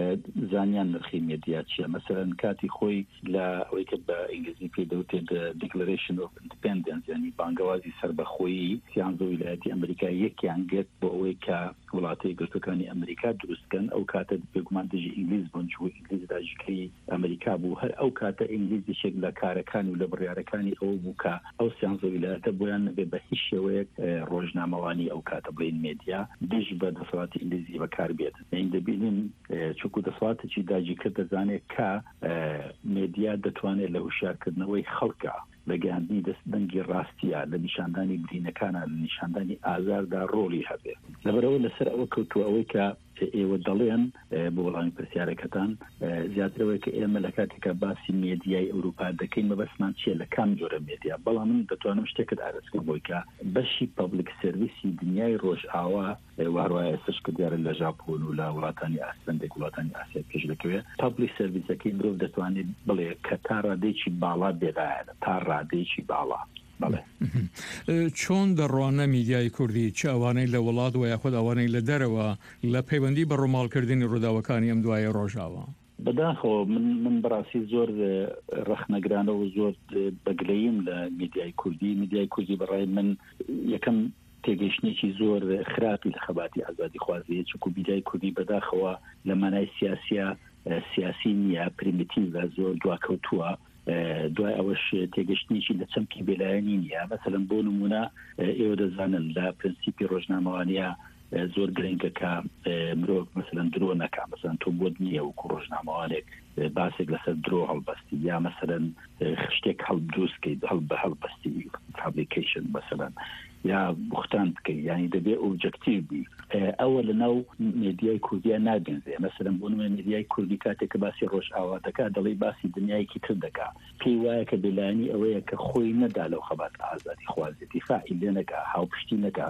زانیان نرخی میدیا چیە. مەسەلەن کاتی خۆی لە ئەوەی کە بە ئینگلیزی پێدەوتێت دیکلەرێشن ئۆف ئیندیپێندنس یعنی بانگەوازی سەربەخۆیی سیانزە ویلایەتی ئەمریکا یەکیان گرت بۆ ئەوەی کە وڵاتی گرتوەکانی ئەمریکا دروستکەن. ئەو کاتە بێگومان دژی ئینگلیز بوون چوو ئینگلیز داژیکەری ئەمریکا بوو. هەر ئەو کاتە ئینگلیزیشێک لە کارەکانی و لە بڕیارەکانی ئەو بوو کە ئەو سیانزە ویلایەتە بۆیان نەبێ بە هیچ شێوەیەک ڕۆژنامەوانی ئەو کاتە بڵین میدیا دژ بە دەسەڵاتی ئینگلیزی بەکار بێت. این دەبینین چووکو دەسەڵاتێکی داگیرکرد دەزانێت کە میدیا دەتوانێت لە هوشیارکردنەوەی خەڵکە لە گەاندنی دەستدەنگی ڕاستیە لە نیشاندانی برینەکانە لە نیشاندانی ئازاردا ڕۆڵی هەبێ لەبەرەوە لەسەر ئەوە کەوتووە ئەوەی کە ئێوە دەڵێن بۆ وەڵامی پرسیارەکەتان زیاترەوەی کە ئێمە لە کاتێکە باسی مێدیای ئەوروپا دەکەین مەبەستمان چیە لە کام جۆرە مێدیا بەڵام من دەتوانم شتێکت ئارەزکەم بۆی کە بەشی پەبلیک سرویسی دنیای ڕۆژئاوا واروایە ئێستش کە دیارە لە ژاپۆن و لە وڵاتانی ئاسیندێک وڵاتانی ئاسیا پێش دەکەوێت پەبلیک سرویسەکەی مرۆڤ دەتوانێت بڵێ کە تا ڕادێکی باڵا بێدایە تا ڕادێکی باڵا چۆن دەڕوانە میدیای کوردی چ ئەوانەی لە وڵات و یاخود ئەوانەی لە دەرەوە لە پەیوەندی بە ڕۆماڵکردنی ڕووداوەکانی ئەم دوایە ڕۆژاوە بەداخەوە من بەڕاستی زۆر ڕەخنەگرانە و زۆر بەگلەیم لە میدیای کوردی بەڕای من یەکەم تێگەشتێکی زۆر خراپی لە خەباتی ئازادی خوازیە چونکو میدیای کوردی بەداخەوە لە مانای سیاسی نییە پریمیتیڤە زۆر دواکەوتووە دوای ئەوەش تێگەشتنیشی لە چەمکی بێلایەنی نییە مەسەلەن بۆ نمونە ئێوە دەزانن لە پرینسیپی ڕۆژنامەوانیە زۆر گرنگە کە مرۆڤ مەسەلەن درۆ نەکا مەسەلەن تۆ بۆت نییە وەکو ڕۆژنامەوانێک باسێک لەسەر درۆ هەڵبەستی یا مەسەلەن شتێک هەڵدروستکەیت هەڵبەستی فابریکیشن مەسەلەن یا بوختان بکەی یعنی دەبێ ئۆبجەکتیو بی ئەوە لەناو مێدیای کوردیە ناگەنجێ مەسەلەن بۆ نمونە مێدیای کوردی کاتێک کە باسی ڕۆژئاوا دەکات دەڵێ باسی دنیایەکی تر دەکا پێی وایە کە بێلایەنی ئەوەیە کە خۆی نەدا لەو خەبات ئازادی خوازی دیفاعی لێ نەکا هاوپشتی نەکا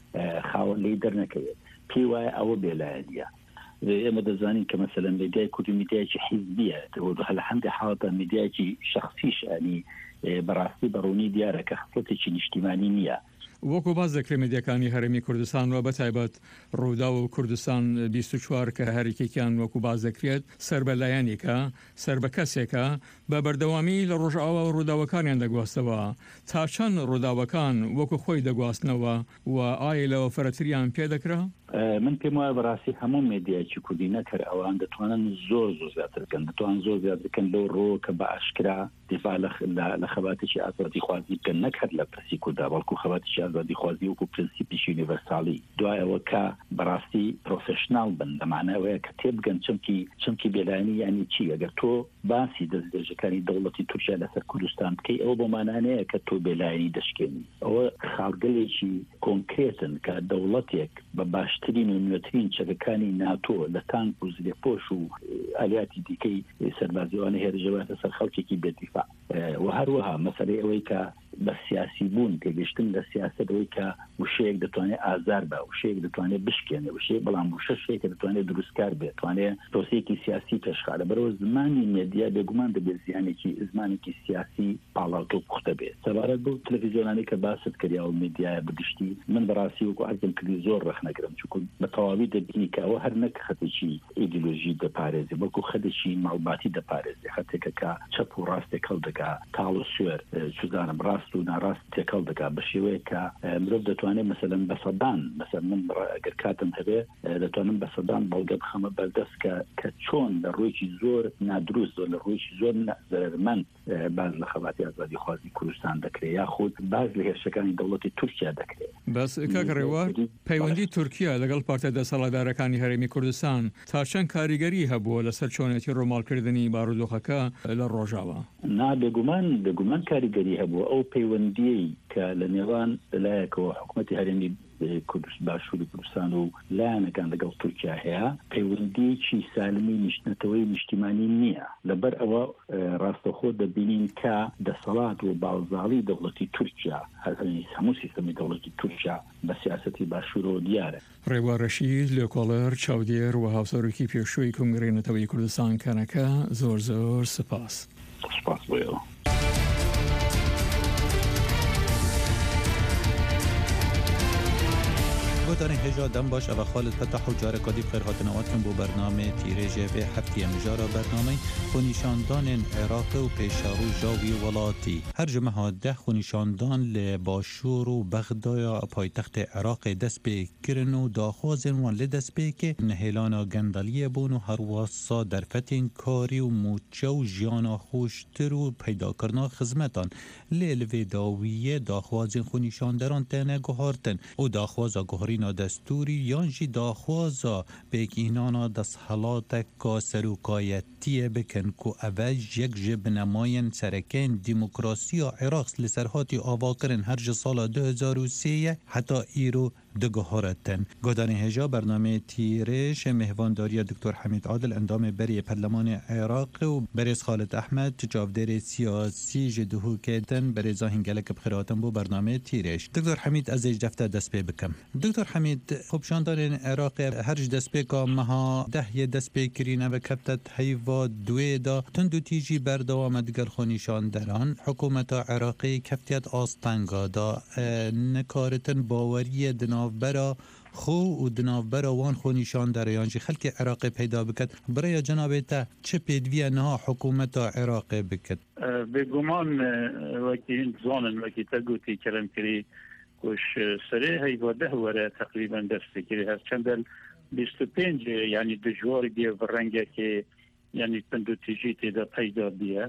خاوەن لێی دەرنەکەوێت پێی وایە ئەوە بێلایەنیە ئێمە دەزانین کە مەسەلەن مێدیای کوردی میدیایکی حیزبیە لە هەندێک حاڵەتە میدیایکی شەخصیش ئەنی بەڕاستی بەڕوونی دیارە کە خەڵەتێکی نیشتیمانی نییە وەکو باز دەکرێت مێدیەکانی هەرێمی کوردستان و بەتایبەت ڕوودا و کوردستان 24 کە هەرێکێکیان وەکو باز دەکرێت سەر بەلایەنێکە سەر بە کەسێکە بە بەردەوامی لە ڕۆژئاوا و ڕووداوەکانیان دەگواستەوە تا چەند ڕووداوەکان وەکو خۆی دەگواستنەوە و ئایا لەوە فەرەتریان پێ دەکرا؟ من پێم وایە بەڕاستی هەموو مێدیایکی کوردی نەکرد ئەوان دەتوانن زۆر زیاترکەن دەتوان زۆر زیاترکەن لەو ڕۆ کە بە ئاشکرا دیفاع لە خەباتێکی ئازادی خوازی بکەن نەکرد لە پرسی کووردا بەڵکو خەباتێکی ئازادی خوازی وەکو پرینسیپیشی یونیڤەرساڵی دوایەوە کە بەڕاستی پرۆفێشناڵ بن لەمانەوەیە کە تێبگەن چمکی بێلایەنی یعنی چی ئەگەر تۆ باسی دەستێژەکانی دەوڵەتی تورکیا لەسەر کوردستان بکەی ئەوە بۆ مانانەیە کە تۆ بێلایەنی دەشکێنی ئەوە خاڵگەلێکی کۆنکرێتن کە دەوڵەتێک بە باشترین و نوێترین چەکەکانی ناتۆ لە تانک و زلێپۆش و ئالیاتی دیکەی سەربازیوانە هێرشەوەتە سەر خەڵکێکی بێدیفاع و هەروەها مەسەلەی ئەوەی کە بە سیاسی بوون تێگەشتن لە سیاسەتەوەی کە وشەیەک دەتوانێت ئازار بە وشەیەک دەتوانێت بشکێنێ وشەیە بەڵام وشە شتێکە دەتوانێت دروستکار بێت توانێت پرۆسەیەکی سیاسی پێشخارە بەرەوە زمانی مێدیا بێگومان دەبێت زیانێکی زمانێکی سیاسی پاڵاوتۆ پوختە بێت سەبارەت بۆ تەلەڤیزیۆنانی کە باست کردیا و مێدیایە بگشتی من بەڕاستی وەکو عەرزم کردی زۆر ڕەخنەگرم چونکە بە تەواوی دەبینی کە ئەوە هەر نەک خەتێکی ئیدئۆلۆژی دەپارێزێ بەڵکو خەتێکی ماڵباتی دەپارێزێ خەتێکە کە چەپ و ڕاستێک هەڵ دەکا تاڵ و سوێر چوزانم ڕاست و ناڕاست تێکەڵ دەکات بە شێوەیە کە مرۆڤ دەتوانێت مەسەلەن بە سەدان مەسەلەن من ئەگەر کاتم هەبێ دەتوانم بە سەدان بەڵگە بخەمە بەردەست کە چۆن لە ڕۆیکی زۆر نادروست و لە ڕۆیکی زۆر زەرمەند باز لە خەباتی ئازادی خوازی کوردستان دەکرێت یاخود باز لە هێرشەکانی دەوڵەتی تورکیا دەکرێت بەس کاکڕێوە پەیوەندی تورکیا لەگەڵ پارتە دەسەڵاتدارەکانی هەرێمی کوردستان تا چەند کاریگەری هەبووە لەسەر چۆنێتی ڕۆماڵکردنی بارودۆخەکە لە ڕۆژاوە بێگومان کاریگەری هەبووە ئەو پەیوەندیەی کە لە نێوان لایەکەوە حکوومەتی هەرێمی باشووری کوردستان و لایەنەکان لەگەڵ تورکیا هەیە پەیوەندیەکی سالمی نیشتنەتەوەی نیشتیمانی نییە لەبەر ئەوە ڕاستەخۆ دەبینین کە دەسەڵات و باوزاڵی دەوڵەتی تورکیا هەموو سیستەمی دەوڵەتی تورکیا بە سیاسەتی باشوورەوە دیارە. ڕێوا ڕەشید لێکۆڵەر چاودێر و هاوسەرۆکی پێشووی کنگرێنەتەوەی کوردستان کەنەکە زۆر سپاس. سپاس بۆیەوە. گوتارین هجا دم باش و خالد فتح و جار کادی بخیر هاتنوات کن بو برنامه تیریجه به هفتی مجارا برنامه خونیشاندان عراق و پیشارو جاوی ولاتی هر جمعه 10 خونیشاندان لباشور و بغدایا پایتخت عراق دست به کرن و داخوازن وان لدست به که نهیلانا گندالیه بون و هر واسا در فتین کاری و موچه و جیانا خوشتر و پیدا کرنا خزمتان لیل و داویه داخوازن خونیشاندران تنه گوهارتن و داخوازا گوهرین دستوری یانجی داخوازا بگینانا دست حالات کاسروکایتی بکن کو اوج یک جب نماین سرکین دموکراسی عراق لسرهاتی آواکرن هر سال 2003 حتی ایرو دگهارتن گودانی هجا برنامه تیرش مهوانداری دکتر حمید عادل اندام بری پرلمان عراق و بریز خالد احمد چاودر سیاسی جدهو کردن بریزا هنگلک بخیراتن بو برنامه تیرش دکتر حمید از اج دفته دست پی بکم دکتر حمید خوب شاندارین عراق هرج دست پی که مها ده دست پی کرینه و کبتت حیوا دوی دا تندو تیجی بردوام دگر خونیشان دران حکومت عراقی کفتیت آستنگا دا نکارتن باوری دناوبرا خو و دناوبرا وان خونیشان دریانجی خلک عراق پیدا بکد برای جناب تا چه پیدوی نها حکومت عراق بکد به گمان وکی انتظانن وکی تگوتی کرم کری کش سره هیوا ده وره تقریبا دسته کری هست چندل 25 یعنی دجوار بیه و رنگه که یعنی پندو تیجی تیدا پیدا بیه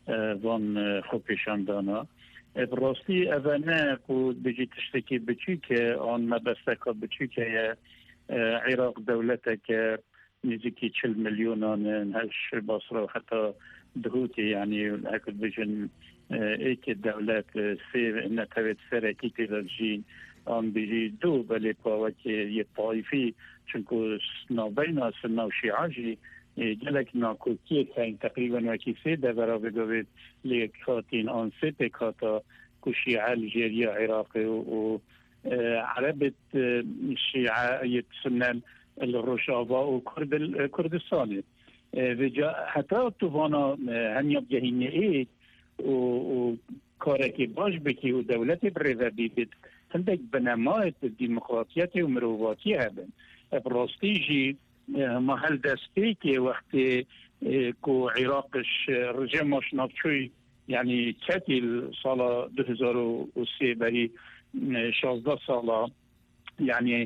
وان خوبشان دانا براستی اوانه کو بجی تشتکی بچی که آن مبستکا بچی که عراق دولته که نزدیکی 40 میلیون هش باصره و حتی دهوتی یعنی اکد بجن ایک دولت سی نتوید سرکی تیرجی آن بجی دو بلی پاوه که یه طایفی چونکو نابینا سنو شیعاجی جلک ناکوکیه که این تقریبا وکی سه دورا بگوید لیک خاتین آن سه تکاتا کشیعه الجیریا عراق و عربت شیعه یتسنن الرشاوه و کردستانه و حتی توانا همیاب جهینه اید و کارکی باش بکی و دولت بریوه بیدید هندک بنمایت دیمقراطیت و مروواتی هبن براستی جی محل دستی که وقتی کو عراقش رژیمش نافچوی یعنی کتیل سال 2003 بری 16 ساله یعنی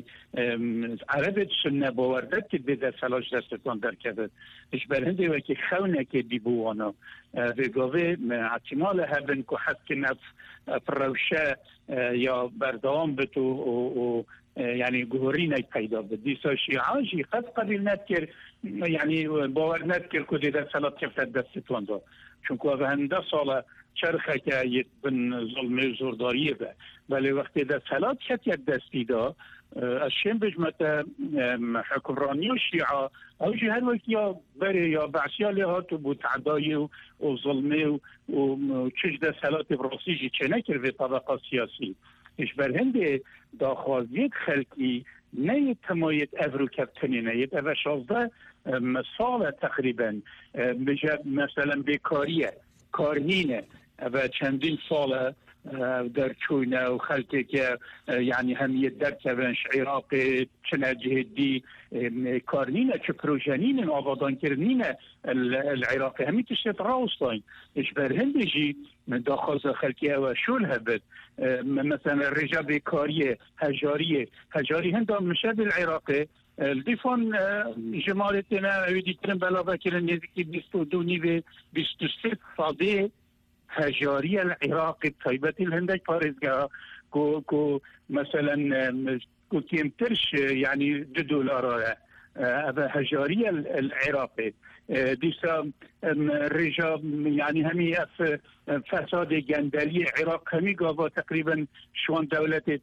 عربت سنه باوردت که به دستلاش دستتان در کبت اش برهنده و که خونه که دیبوانا بگاوه احتمال هبن که حد که نف فروشه یا بردوام بتو و یعنی گوهری نی پیدا بود دیسا شیعاجی قد قبیل ندکر یعنی باور ندکر که دیده سلات کفتت دستتوان دا چون که به هنده سال چرخه که یک بن ظلم زورداریه به ولی وقتی ده سلات کفتت دستی دا الشين بجمة حكمرانية الشيعة أو جهة الوكية بري يا بعسيا لها تبو تعداي وظلمي وتشجد سلات براسيجي تشنكر في طبقة سياسية إيش برهندي داخوازيت خلقي نيت تمايت أفرو كابتني نيت أفا شازده صالة تقريبا بجا مثلا بكارية كارهينة أفا چندين صالة در چوینه و خلقی که یعنی همیت در کبنش عراق چنه جهدی کارنینه چه پروژنین آبادان کردنینه العراق همی تشت راوستاین اش برهنده جی داخل خلقی و شول هبت مثلا رجب کاریه هجاری هنده مشهد العراق الدفن جمالتنا ویدیترن بلا کلن نزدیکی 22 نیوه 23 صاده هجاری العراق طيبة الهندك بارزقها كو مثلا كو كيمترش يعني $2 هجاري العراقي ديسا رجا يعني همي فساد جندلي عراق همي قابا تقريبا شوان دولة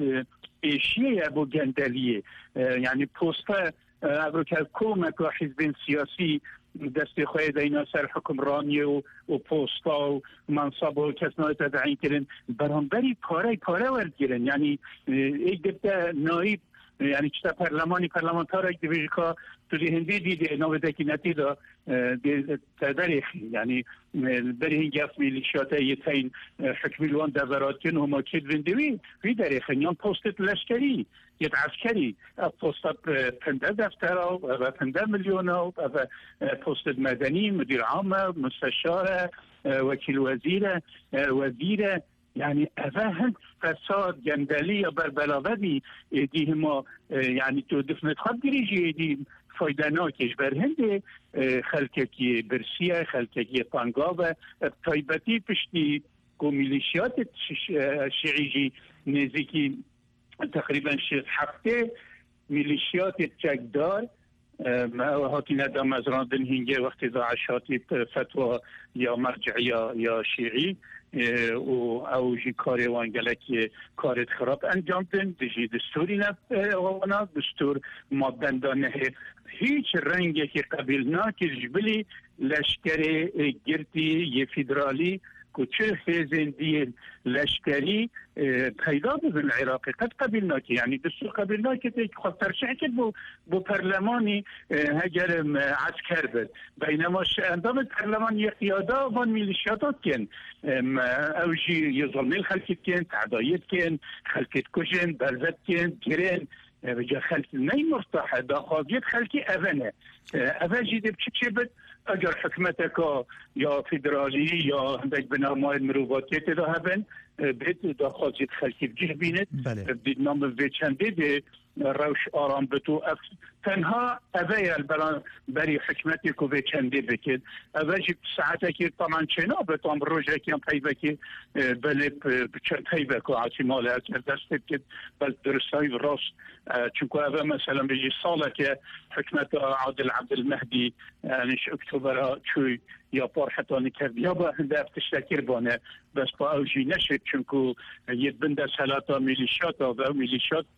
ايشيه ابو جندلية يعني بوستا ابو كالكومك وحزب سياسي دستی خواهی دینا سر حکمرانی و پوستا و منصب و کسنای تدعین کرن برانبری پاره ورد گیرن یعنی ایک دفته نایب یعنی چطور پرلمانتار ایک دیویجی که تو هندی دیده نویده که نتیده تدریخی یعنی بری هنگی اف میلیشیات یتین حکمی لوان دورات کن هما کد وندوی وی دریخی یان پوستت لشکری یت عسکری پوستت پنده دفتره و پنده میلیونه و پوستت مدنی مدیر عامه مستشاره وکیل وزیر يعني أفهم فساد جندلي بربلاودي دي هما يعني تو دفنت خد جريجي دي فايداناكش برهنده خلقكي برسية خلقكي طنقابة طيبتي بشتي كو ميليشيات الشيعيجي نزيكي تقریبا 6 هفته میلیشیات جگدار هاتی ندام از راندن هنگه وقتی داعشاتی فتوا یا مرجعی یا شیعی او جی کاری وانگلکی کارت خراب انجام دن دیجی دستوری نه دستور مادندانه هیچ رنگی که قبیل نه که جبلی لشکر گردی یه فدرالی كوتشي زندي لشكري پیدا بزن العراقي قد قبلناك يعني دستور قبلناك خاطر شعكت بو برلماني هجر عسكر بد بينما اندام البرلمان يقيادا وان ميليشياتات كان اوجي يظلم الخلق كان تعدايت كان خلقت كوجن برزت كان جرين بجا خلق ني مرتاح دا خاضيت خلقي أفنى أفاجي دي بتشي بد اگر حکمتك یا فدرالی یا هندک بنامای مروباتیت دا هبن بید دا خواستید خلقی بجه بینید بید نام ویچنده دی روش آرام بتو تنها اوه البران بری حکمتی که ویچنده بکید اوه جیب ساعته که طبعا چنا بتام روژه که هم پیبه که بلی بچه پیبه که عاصماله اکر دست بکید بل درستای راست چونکه اوه مثلا بجی ساله که حکمت عادل عبدالمهدی نش اکتوبر چوی یا پار حتی نکرد یا با هنده افتشتکر بانه بس با اوجی نشد چونکو ید بنده سلاتا میلیشیات و میلیشیات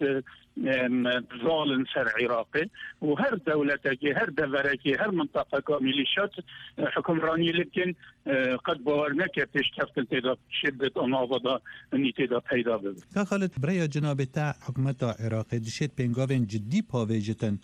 ظالن سر عراقی و هر دولتکی هر دورکی هر منطقه میلیشیات حکمرانی لکن قد باور نکردش کفتن تیدا شدت آناوادا نیتیدا پیدا ببید. که خالد برای جناب تا حکمت عراقی دشت پنگاوین جدی پاویجتن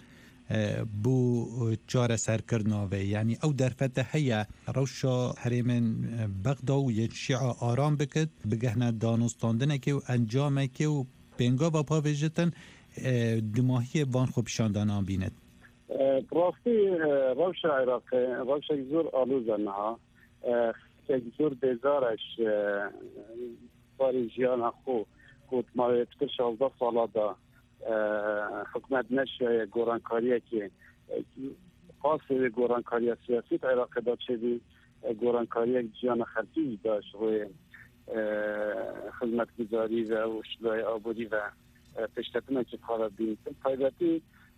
بو چاره سرکرناوه یعنی او در فتح هیا روشا حریم بغدا و یک شیعه آرام بکد بگهنه دانستاندنه که و انجامه که و پنگا و پاویجتن دماهی وان خوب شاندان بیند راستی روشا عراقی روشا زور آلوزنه ها که زور بیزارش باری جیان خو کود ما ابتر 16 ساله دا حکومت نشه گورانکاریه که خاصه گورانکاری سیاسی عراق داد شدی گورانکاری جیان خلقی داشت روی خدمتگزاری و شلای آبودی و پشتتونه که خواهد بینید پایداتی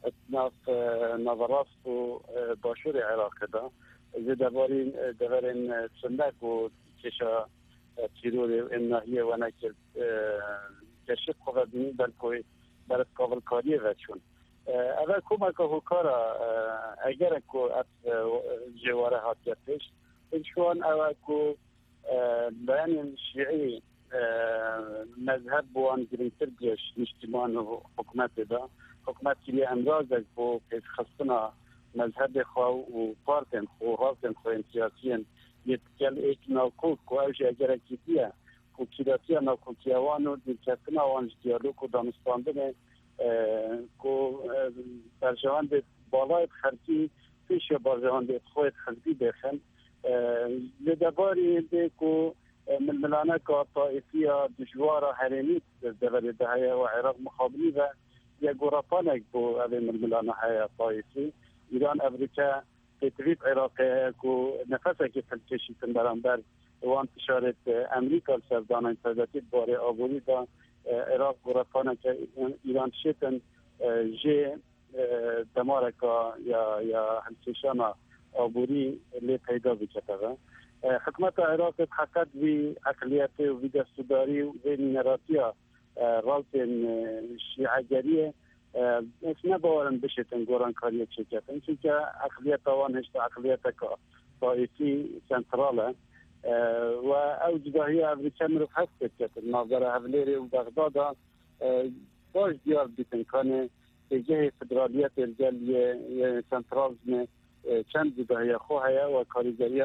نوراست و باشور عراق دا دورین سندک و کشا تیرور امناهیه و نکرد کشف خواهد بینید بلکه برای کاولکاری وچون اول کمک هوکارا اگر کو ات جواره هاتیتش انشوان اول کو بیان شیعی مذهب بوان گرینتر بیش اجتماع و حکومت دا حکومت کلی امراض از بو که خستنا مذهب خواه و پارتن خواه هاستن خواه سیاسیان یتکل ایک ناکوک کو اوش اگر کتیه کوکیراتی انا کوکیوانو دیکتنا وانج دیالوگ و دانستاندن کو برجوان به بالای خلقی پیش برجوان به خود خلقی بخن لدباری ده کو ململانه که طائفی دجوار حرمی دور دهه و عراق مخابلی و یا گرافانک بو اوی ململانه های طائفی ایران امریکا تطریب عراق کو نفسه که فلکشی تندران بر وان تشارت امریکا سردان انتظاتی باره آبوری دا عراق گرافانه که ایران شیطن جه دمارکا یا همسیشان آبوری لی پیدا بکتره حکمت عراق حقیقت وی اقلیت و وی دستوداری و وی نراتیا رالتین شیعگریه اسمه باورن بشیتن گورانکاری چکتن چونکه اقلیت آوان هشتا اقلیت که طائفی سنتراله و او جداهی امریکا مروف هست کتن ناظر هفلیری و بغداد باش دیار بیتن کنه جه فدرالیت الجل یه سنترالزم چند جداهی خواه و کاریگری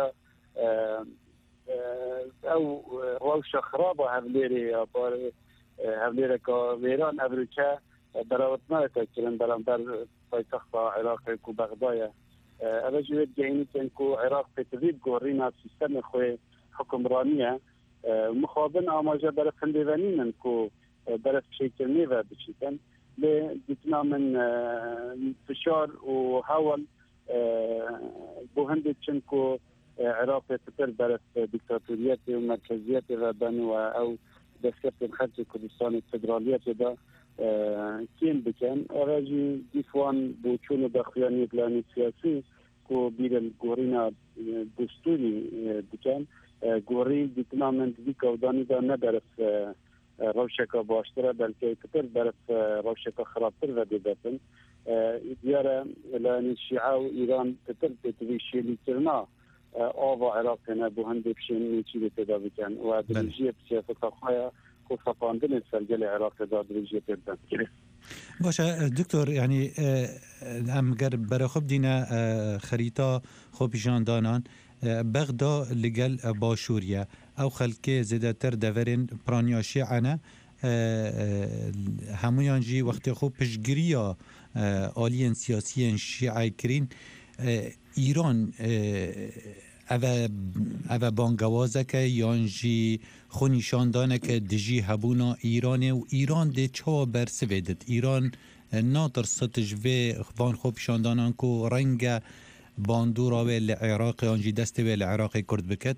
او روش خراب هفلیری هفلیری که ویران امریکا براوتنا تکرن برانبر پایتخت عراق کو بغداد اوه جوید گهینی که عراق پتوید گورینا سیستم خوی حکمرانیه مخابن آماجه برای خندیونینن که برای شکرنی و بچیتن دیتنا من فشار و حاول بوهنده چن که عراق تطر برای دیکتاتوریت و مرکزیت و بنو او دستگفت خرج کردستان فدرالیت دا كين بكن أراجي ديفوان بوشون دخياني بلاني سياسي كو بير الجورينا دستوري بكن جوري ديتنامن دي كوداني دا ندرس روشكا باشترا بلكي كتر برف روشكا خرابتر وديدتن ديارة لأن الشيعة وإيران كتر تتويشي لكرنا آوا عراقنا بوهندي بشين ميشي لتدابي كان ودريجية بسياسة خوايا وخطاندن السرجل العراق دا دريجية تبدأ باشه دکتر یعنی ام گر برای خوب دینا خریطا خوب جاندانان بغدا لگل باشوریه او خلکه زیده تر دورین پرانیاشی عنا همویان جی وقتی خوب پشگیریا آلین سیاسی شیعه کرین ایران اوه بانگوازه که یانجی خونیشاندانه که دجی هبونا ایرانه و ایران ده چا برسویدد ایران ناتر ستجوه وان خوب شاندانان کو رنگ باندورا و العراق یانجی دسته و العراق کرد بکد؟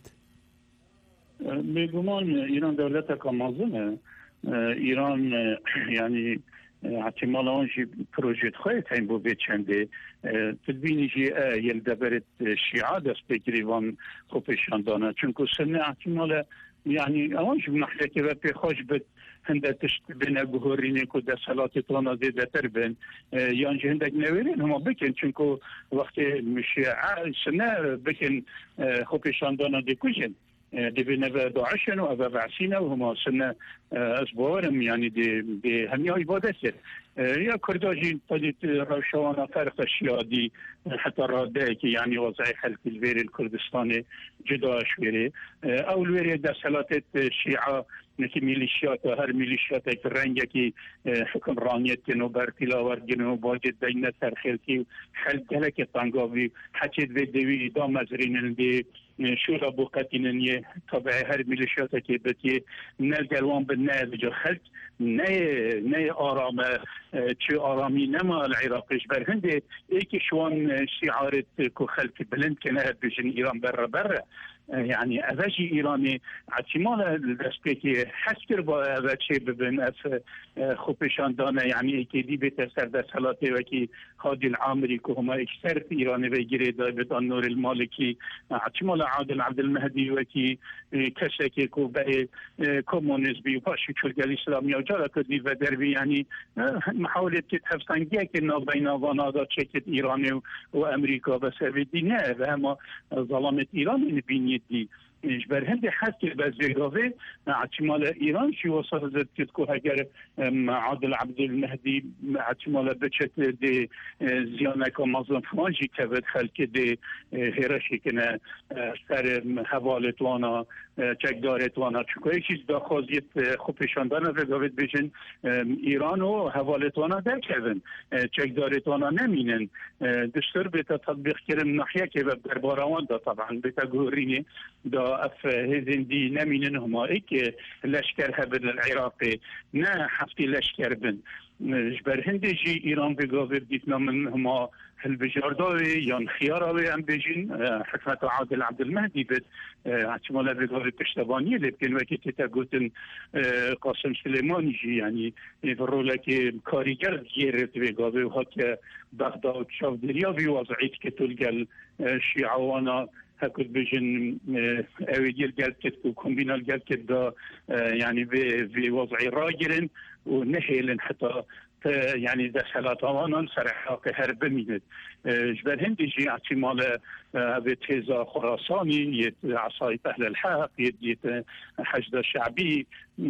بگمان ایران دولت کامازنه ایران یعنی احتمال آنجی پروژه خواهد این بو بچنده تدبینی جی یل دبرت شیعه دست بگیری وان خوبشان دانه چونکو سنه احتمال يعني أوانش بنحكي كذا بخوش بت هندك بين جهورين كده صلاة طانا زيادة تربين يانج هندك نويرين هم بكن شنكو وقت مش سنة بكن خوبشان دانا دي كوجن دي بنبا داعشن وأبا بعسينا وهم سنة أسبوعهم يعني دي هم عبادتين يا كرداجين طلعت روشوانا فرق أشياء دي حتى رادك يعني وضع خلق الوير الكردستاني جدا شويري أو الوير ده سلطة الشيعة نكي ميليشيات هر ميليشيات في الرنجة كي حكم رانيت كنو برتلا ورجنو باجد دينا ترخيل كي حل هلك طنقاوي حكيت بدوي دام مزرين دي شورا بوقتين طبعا هر ميليشيات كي بتي نلقلوان بالناس جو خلق ناي آرام چه آرامی نما العراقش بر هنده ایکی شوان شعارت کو خلق بلند کنه بجن ایران بره يعني أفاجي إيراني احتمال دستكي حسكر با أفاجي ببن أف خوبشان دانا يعني إكيدي بتسر دسالاتي وكي خادي العامري كهما إكسر في إيراني ويجري دايبتان نور المالكي احتمال عادل عبد المهدي وكي كسكي كو بأي كومونيزمي وباشي كالجال الإسلامي وجارة كدي ودربي يعني محاولة تتحفظان جاكنا بين فانادا تشكت إيراني وأمريكا بس بدينا وهما ظلامة إيراني نبيني دي جبر هندي حتى بزيغوفي احتمال ايران شي وصل تذكر هاجر عادل عبد المهدي احتمال بچت دي زيانه كمازن فرانجي كبد خلق دي هيراشي كنا سر حوالت وانا چکدارت وانا چکوی چیز داخوزیت خوبشان دانه وگاوید بجن ایران و حوالت وانا در کردن چکدارت وانا نمینن دستور بیتا تطبیق کرن نحیه که در باروان دا طبعا بیتا گورینی دا اف هزندی نمینن هما ای که لشکر هبن العراقی نه حفتی لشکر بن جبر هندی جی ایران بگاوید دیتنا من هما البجارداوي يان خياراوي ام بيجين حكمة عادل عبد المهدي بد احتمال بيقول التشتبانية اللي بكن وكي تتاقوتن قاسم سليماني جي يعني يفروا لك كاريجر جيرت بيقاوي وهاك بغداد شاف درياوي وضعيت كتلقى الشيعة وانا هكذا بيجن اويدير قال كتكو كومبينال قال كده يعني بوضعي راجرن ونهيلن حتى يعني ده سلطانا صراحة هرب ميند جبر هندي جي احتمال بتهزا خراساني يت عصاي أهل الحق يت حشد شعبي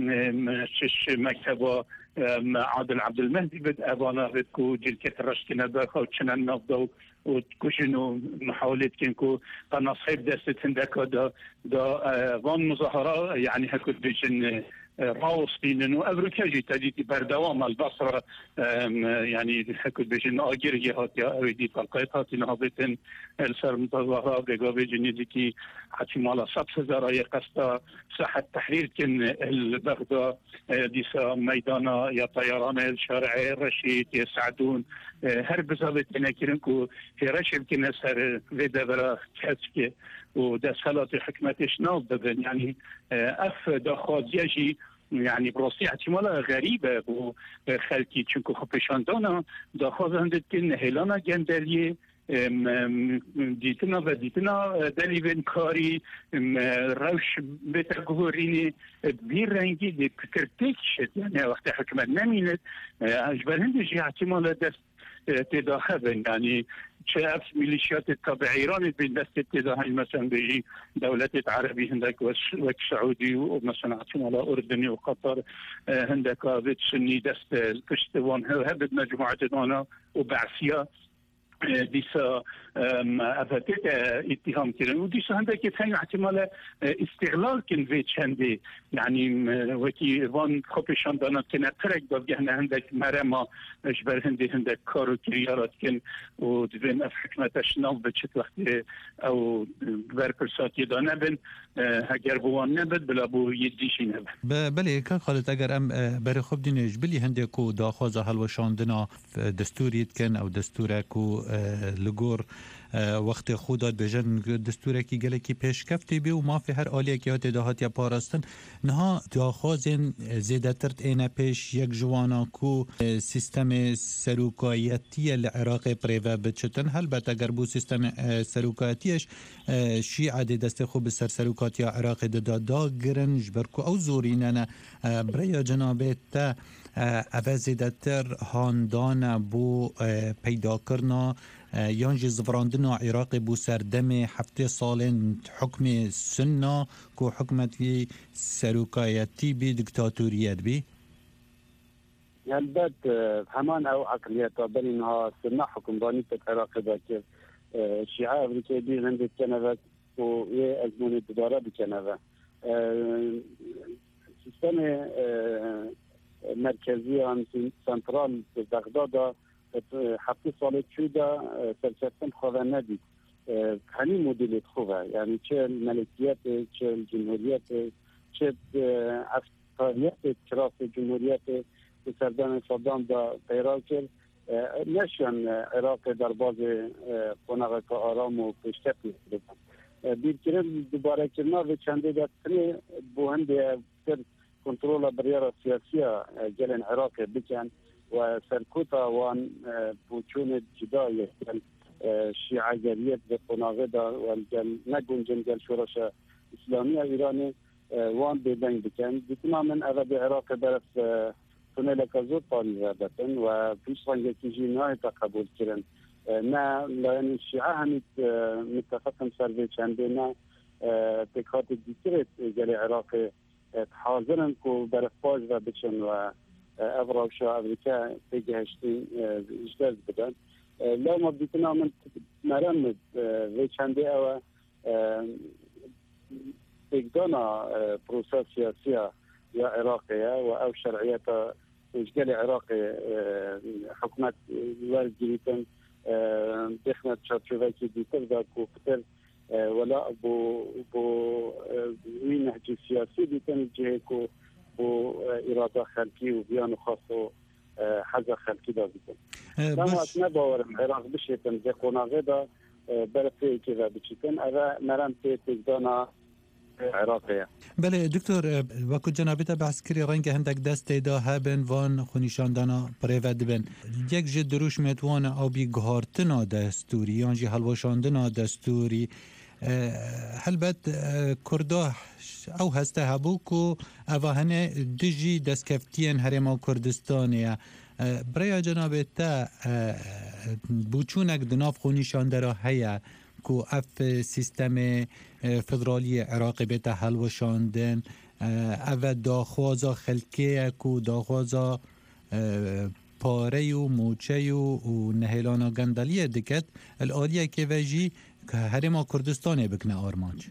شش مكتبه عادل عبد المهدي بد أبانا بدكو جيل كترش كنا داخل كنا نفضل وتكوشنو محاولة كنكو تنصيب دست هندكا دا وان مظاهرة يعني هكذا بيجن راوستين وأمريكا جي تجي بردوام البصرة يعني هكذا بيجن آجري هاتيا أودي تلقيت هاتي نهضتن السر متظاهرة بقابل جنيدكي احتمال 100,000 قصة ساحة تحرير كن البغداد ديسا ميدانا يا طيران الشارع الرشيد يسعدون هرب زابط نكرنكو في رشب كنا سر فيدا برا كاتسكي ودا صلاة حكمتش نال دبن يعني اف دا خاض يجي يعني بروسي احتمال غريبه و خلقی چونکه خپشاندانا داخوازند که نهلانا گندلیه دیتنا و دیتنا دلیون کاری روش بتگورینی بی رنگی دی کرتیک شد یعنی وقتی حکمت نمیند اجبرهند جی احتمال دست تداخل يعني شاف ميليشيات تبع ايران بين دست تداخل مثلا بيجي دولات عربي هندك والسعودي ومثلا على اردني وقطر هندك بيت سني دست الكشتوان هبد مجموعه انا وبعثيه ديسا أفتت اتهام كرن وديسا هندك يتهني احتمال استغلال كن في چنده يعني وكي وان خوبشان دانا كنا ترك دابجهنا هندك مرما اجبر هندك كارو كريارات كن ودبين افحكمتش ناو بچت وقت او برپرساتی دا نبن اگر بوان نبد بلا بو يديشي نبن بله که خالد اگر ام بر خوب دینش بلی هندکو داخواز هلوشاندنا دستوریت کن او دستورکو لگور وقت خودات بجن دستورکی گلکی پیشکفتی بی و ما فی هر آلیه که هاتی داهات یا پاراستن نها داخوازین زیده ترت اینا پیش یک جوانا کو سیستم سروکایتی العراق پریوه بچتن هلبت اگر بو سیستم سروکایتیش شیعه دی دست خوب سر سروکاتی عراق دا گرن جبرکو او زورینن برای جنابه تا اوه زیده تر هاندان بو پیدا کرنا یانجی زفراندنا عراق بو سردم هفته سالین حکم سنة کو حکمتی سروکایتی بی دکتاتوریت بی؟ البته همان او عقلیت بل انها سنة حکمرانی تک عراق دا که شیعه امریکایی بی هنده کنوه و یه ازمون دداره بکنوه سیستم مرکزی هم سنترال بغداد هفته سال چوده سرچستم خواه ندید همین مدلیت خوبه یعنی چه ملکیت چه جمهوریت چه افکاریت کراس جمهوریت سردان صدام دا پیرا کرد نشان عراق در باز قناغ که آرام و پیشتر می‌کنه بیرکرم دوباره کرنا و چنده دستری بوهنده کنترل بریار سیاسی جلن عراق بکن و سرکوتا وان بوچون جدای شیعگریت به قناغه دا و نگون جنگل شورش اسلامی ایرانی وان بدنگ بکن دیتنا من اوه به عراق برف تونل کازور پانی زدتن و پیش رنگه که جینای تا قبول کرن نه لان شیعه همید متفقم سر به چنده نه تکات دیترت جل عراق حاضرن که برف باز و بچن و افراوشا امریکا تجهشتی اجداز بدن لا ما بیتنا من مرمد و چنده او اقدانا پروسه سیاسی یا عراقیه و او شرعیت اجگل عراق حکومت ورد گریتن دخمت چارچوبه که دیتر دا کوفتر ولا بو وی نهج سیاسی دیتن جهه که بو اراده خلقی و بیان خاص و حز خلقی دا بیتن لما اصلا باورم عراق بشیتن ده قناغه دا برفه که دا بچیتن اوه مرم تیدانا عراقیه بله دکتر وکو جنابیت بحث کری رنگ هندک دست دا هبن وان خونیشاندانا پریود بن یک جد دروش میتوانه او بی گهارتنا دستوری یانجی حلوشاندنا دستوری هلبت کرده او هسته هبوکو اوهنه دجی دستکفتین هرما کردستانیه برای جناب تا بوچونک دناف خونیشانده را هیا کو اف سیستم فدرالی عراق بیت حلوشاندن او داخوازا خلکه کو داخوازا پاره و موچه و نهیلانا گندلیه دکت الالیه که وجی که هرما کردستانه بکنه آرمانچ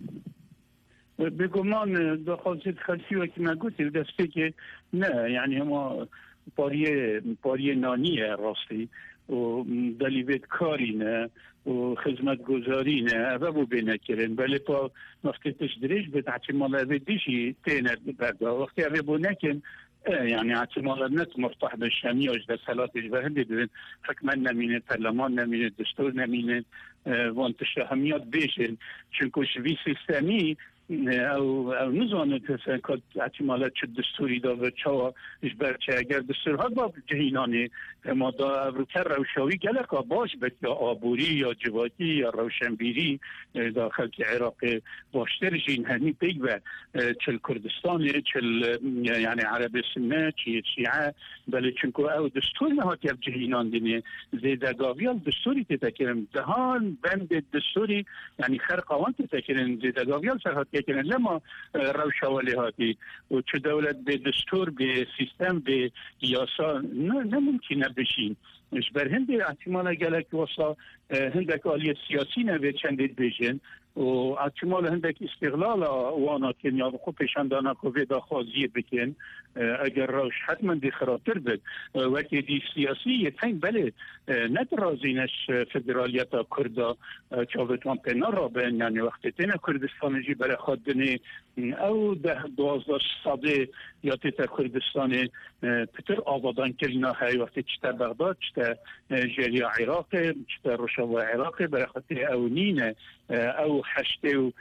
بگمان داخوازت خلسی و که نگوتی دسته که نه یعنی هما پاریه نانیه راستی و دلیویت کاری نه و خدمت گذاری نه و بو بینه کرن ولی پا وقتی تشدریش به احتمال اوه دیشی تینه برده وقتی اوه بو نکن يعني احتمال نت مرتاح بالشامية وجد سلات الجبهة بدون حكما نمينة برلمان نمينة دستور نمينة وانتشاهميات بيشن چونكو شوي سيستمي او نزانه که احتمالات چه دستوری دا و چه اش برچه اگر دستورها با جهینانه ما دا ابروکر روشاوی گلک باش بک یا آبوری یا جواتی یا روشنبیری داخل که عراق باشتر جین هنی بیگ و چل کردستان چل یعنی عرب سنه چی شیعه بله چونکو او دستور نهات یک جهینان دینه زیدگاویال دستوری تتکرم دهان بند دستوری یعنی خرقوان تتکرم زیدگاویال سرحات تتکرم لما روشاولی هاتی و چه دولت به دستور به سیستم به یاسا نممکنه بشین مش بر هند احتمال گلک واسا هندک آلی سیاسی نوید چندید بیشن و احتمال هندک استقلال وانا کنیا و خوب پیشندانا که ویدا خوازی بکن اگر روش حتما دی خراتر بد وقتی دی سیاسی یتین بله ندرازینش فدرالیت کردا چاوتوان پینا را بین یعنی وقتی تینا کردستان جی برای خود دنی او 12 ساده یا تیتا کردستان پتر آبادان کرینا های وقتی چتا بغداد چتا جریا عراق چتا روشاوا عراق برای خاطر او نینه او حشته و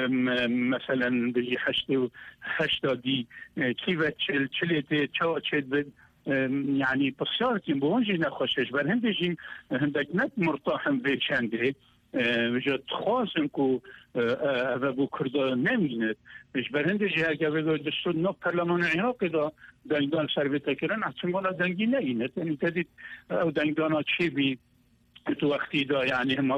مثلا بجی حشته و هشتادی کیوه چلیت چاو چید بد یعنی بسیار کم بوانجی نخوشش بر هندجی هندک نت مرتاحم به چنده وجد خوازم که او بو کرده نمینید مش بر هندجی اگه بگو دستور نو پرلمان عراق دا دنگدان سرویتا کرن احتمالا دنگی نگینید یعنی تدید او دنگدان ها چی بی تو وقتی دا یعنی هم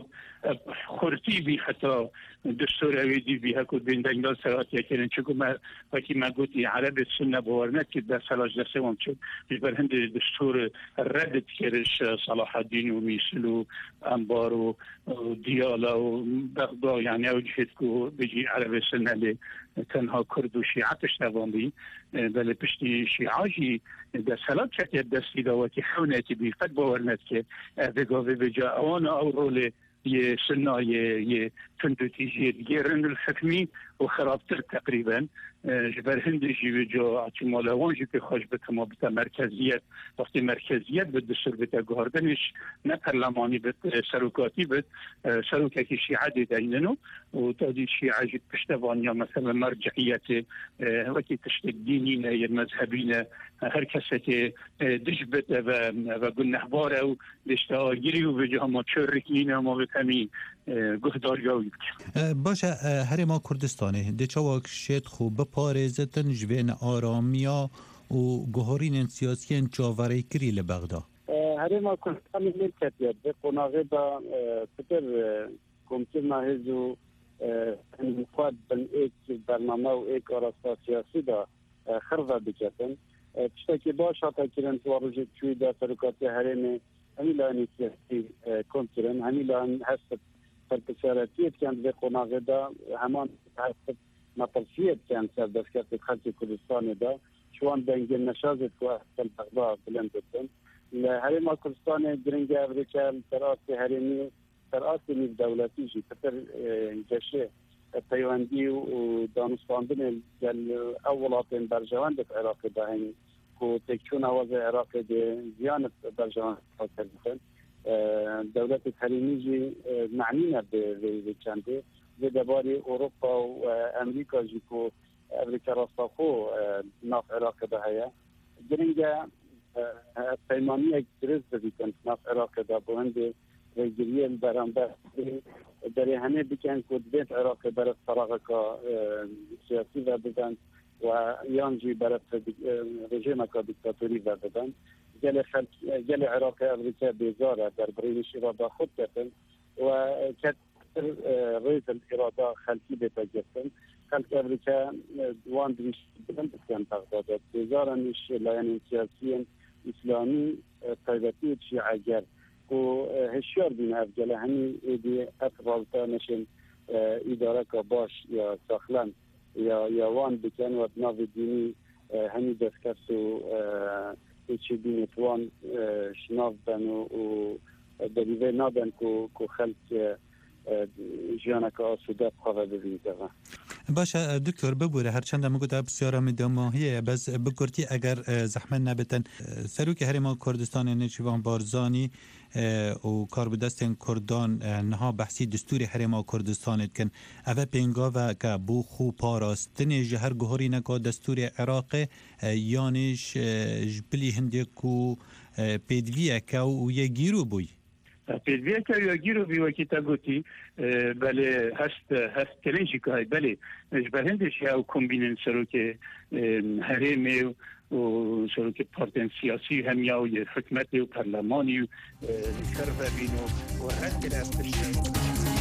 خورتی بی حتی دستور اویدی بی هکو بین دنگدان سرات یکرین چکو وکی ما گوتی عرب سنه باورنت که در سلاج دسته هم چون بر هند دستور ردت کرش صلاح الدین و میسل و انبار و دیالا و بغدا یعنی او جهد که بجی عرب سنه لی تنها کرد و شیعتش دوام بی بله پشتی شیعاجی در سلاج چکت دستی دا وکی خونتی بی فت باورنت که بگاوه بجا اوان او رول یه سنای یه تندوتیجی دیگرن الحکمی و خرابتر تقریبا جبر هندجی و جو احتمال وانجی که خوش بتما بتا مرکزیت وقتی مرکزیت به دستور بتا گاردنش نه پرلمانی بت سروکاتی بت سروکاتی شیعه دیدیننو و تادی شیعه جد پشتوانیا مثلا مرجعیت وکی تشت دینین یا مذهبین هر کسی که دش بت و گنهباره و دشتا آگیری و بجا ما چرکنین ما بتمی گهداریاوی باشه هر ما کردستانه ده چاوک شد خوب بپارزتن جوین آرامیا و گهارین سیاسیین چاوری کری لبغدا هر ما کردستانه ملکتیت به قناغه با پتر کمتر ناهزو انقاد بن ایک برنامه و ایک آراستا سیاسی دا خرده بکتن پشتاکی باش حتی کرن تواروجه چوی دا سرکاتی هرمه همیلانی سیاسی کمترن همیلان هست سرپسارتیت کند به قناغه دا همان هست مطلسیت کند سردستکت خلق کردستان دا شوان دنگ نشازت که احسن بغداد بلند بودن هرما کردستان گرنگ امریکا تراس هرمی تراس نیز دولتی جی پتر جشه پیوندی و دانستاندن اولات برجوان در عراق دا هنی که تکچون آواز عراق دا زیانت برجوان حاصل بکن دولت تریمیجی معنی نبده چنده و دباری اروپا و امریکا جی که امریکا راستاخو ناف عراق ده هیا گرنگه پیمانی یک درست بکن ناف عراق ده بوهند رجلیه برانبر در همه بکن که بیت عراق برای فراغ سیاسی و بدن و یانجی برای رژیم که دیکتاتوری و بدن جل عراق امریکا بیزاره در برینش اراده خود کردن و کتر ریز اراده خلقی بیتا گرفتن خلق امریکا وان دویش بدن بکن بغداد بیزاره نیش لاین سیاسی اسلامی تایبتی شیعه گرد و هشیار بین افجل همین ایدی افرالتا نشن اداره که باش یا ساخلن یا وان بکن و ناو دینی همین دستکست و چی بینید وان شناف بن و دلیوه نابن که خلق جیانه که آسوده بخواه ببینید. باشه دکتر ببوره هرچند ما گفته بسیار مداماهیه بس بکرتی اگر زحمت نبتن سروک هرما کردستان نشیوان بارزانی و کاربدستن کردان نها بحثی دستور هرما کردستان کن اوه پینگا و که بو خو پاراستنی جهر گهاری نکا دستور عراق یانش جبلی هندکو پیدویه که و یه گیرو بوی پیدویه که یا گیرو بی وکی تا گوتی بله هست کلنجی که های بله جبر هندش یا کمبینن سروک هرمی و سروک پارتن سیاسی هم یا حکمت و پرلمانی و کرده بینو و هر کلاس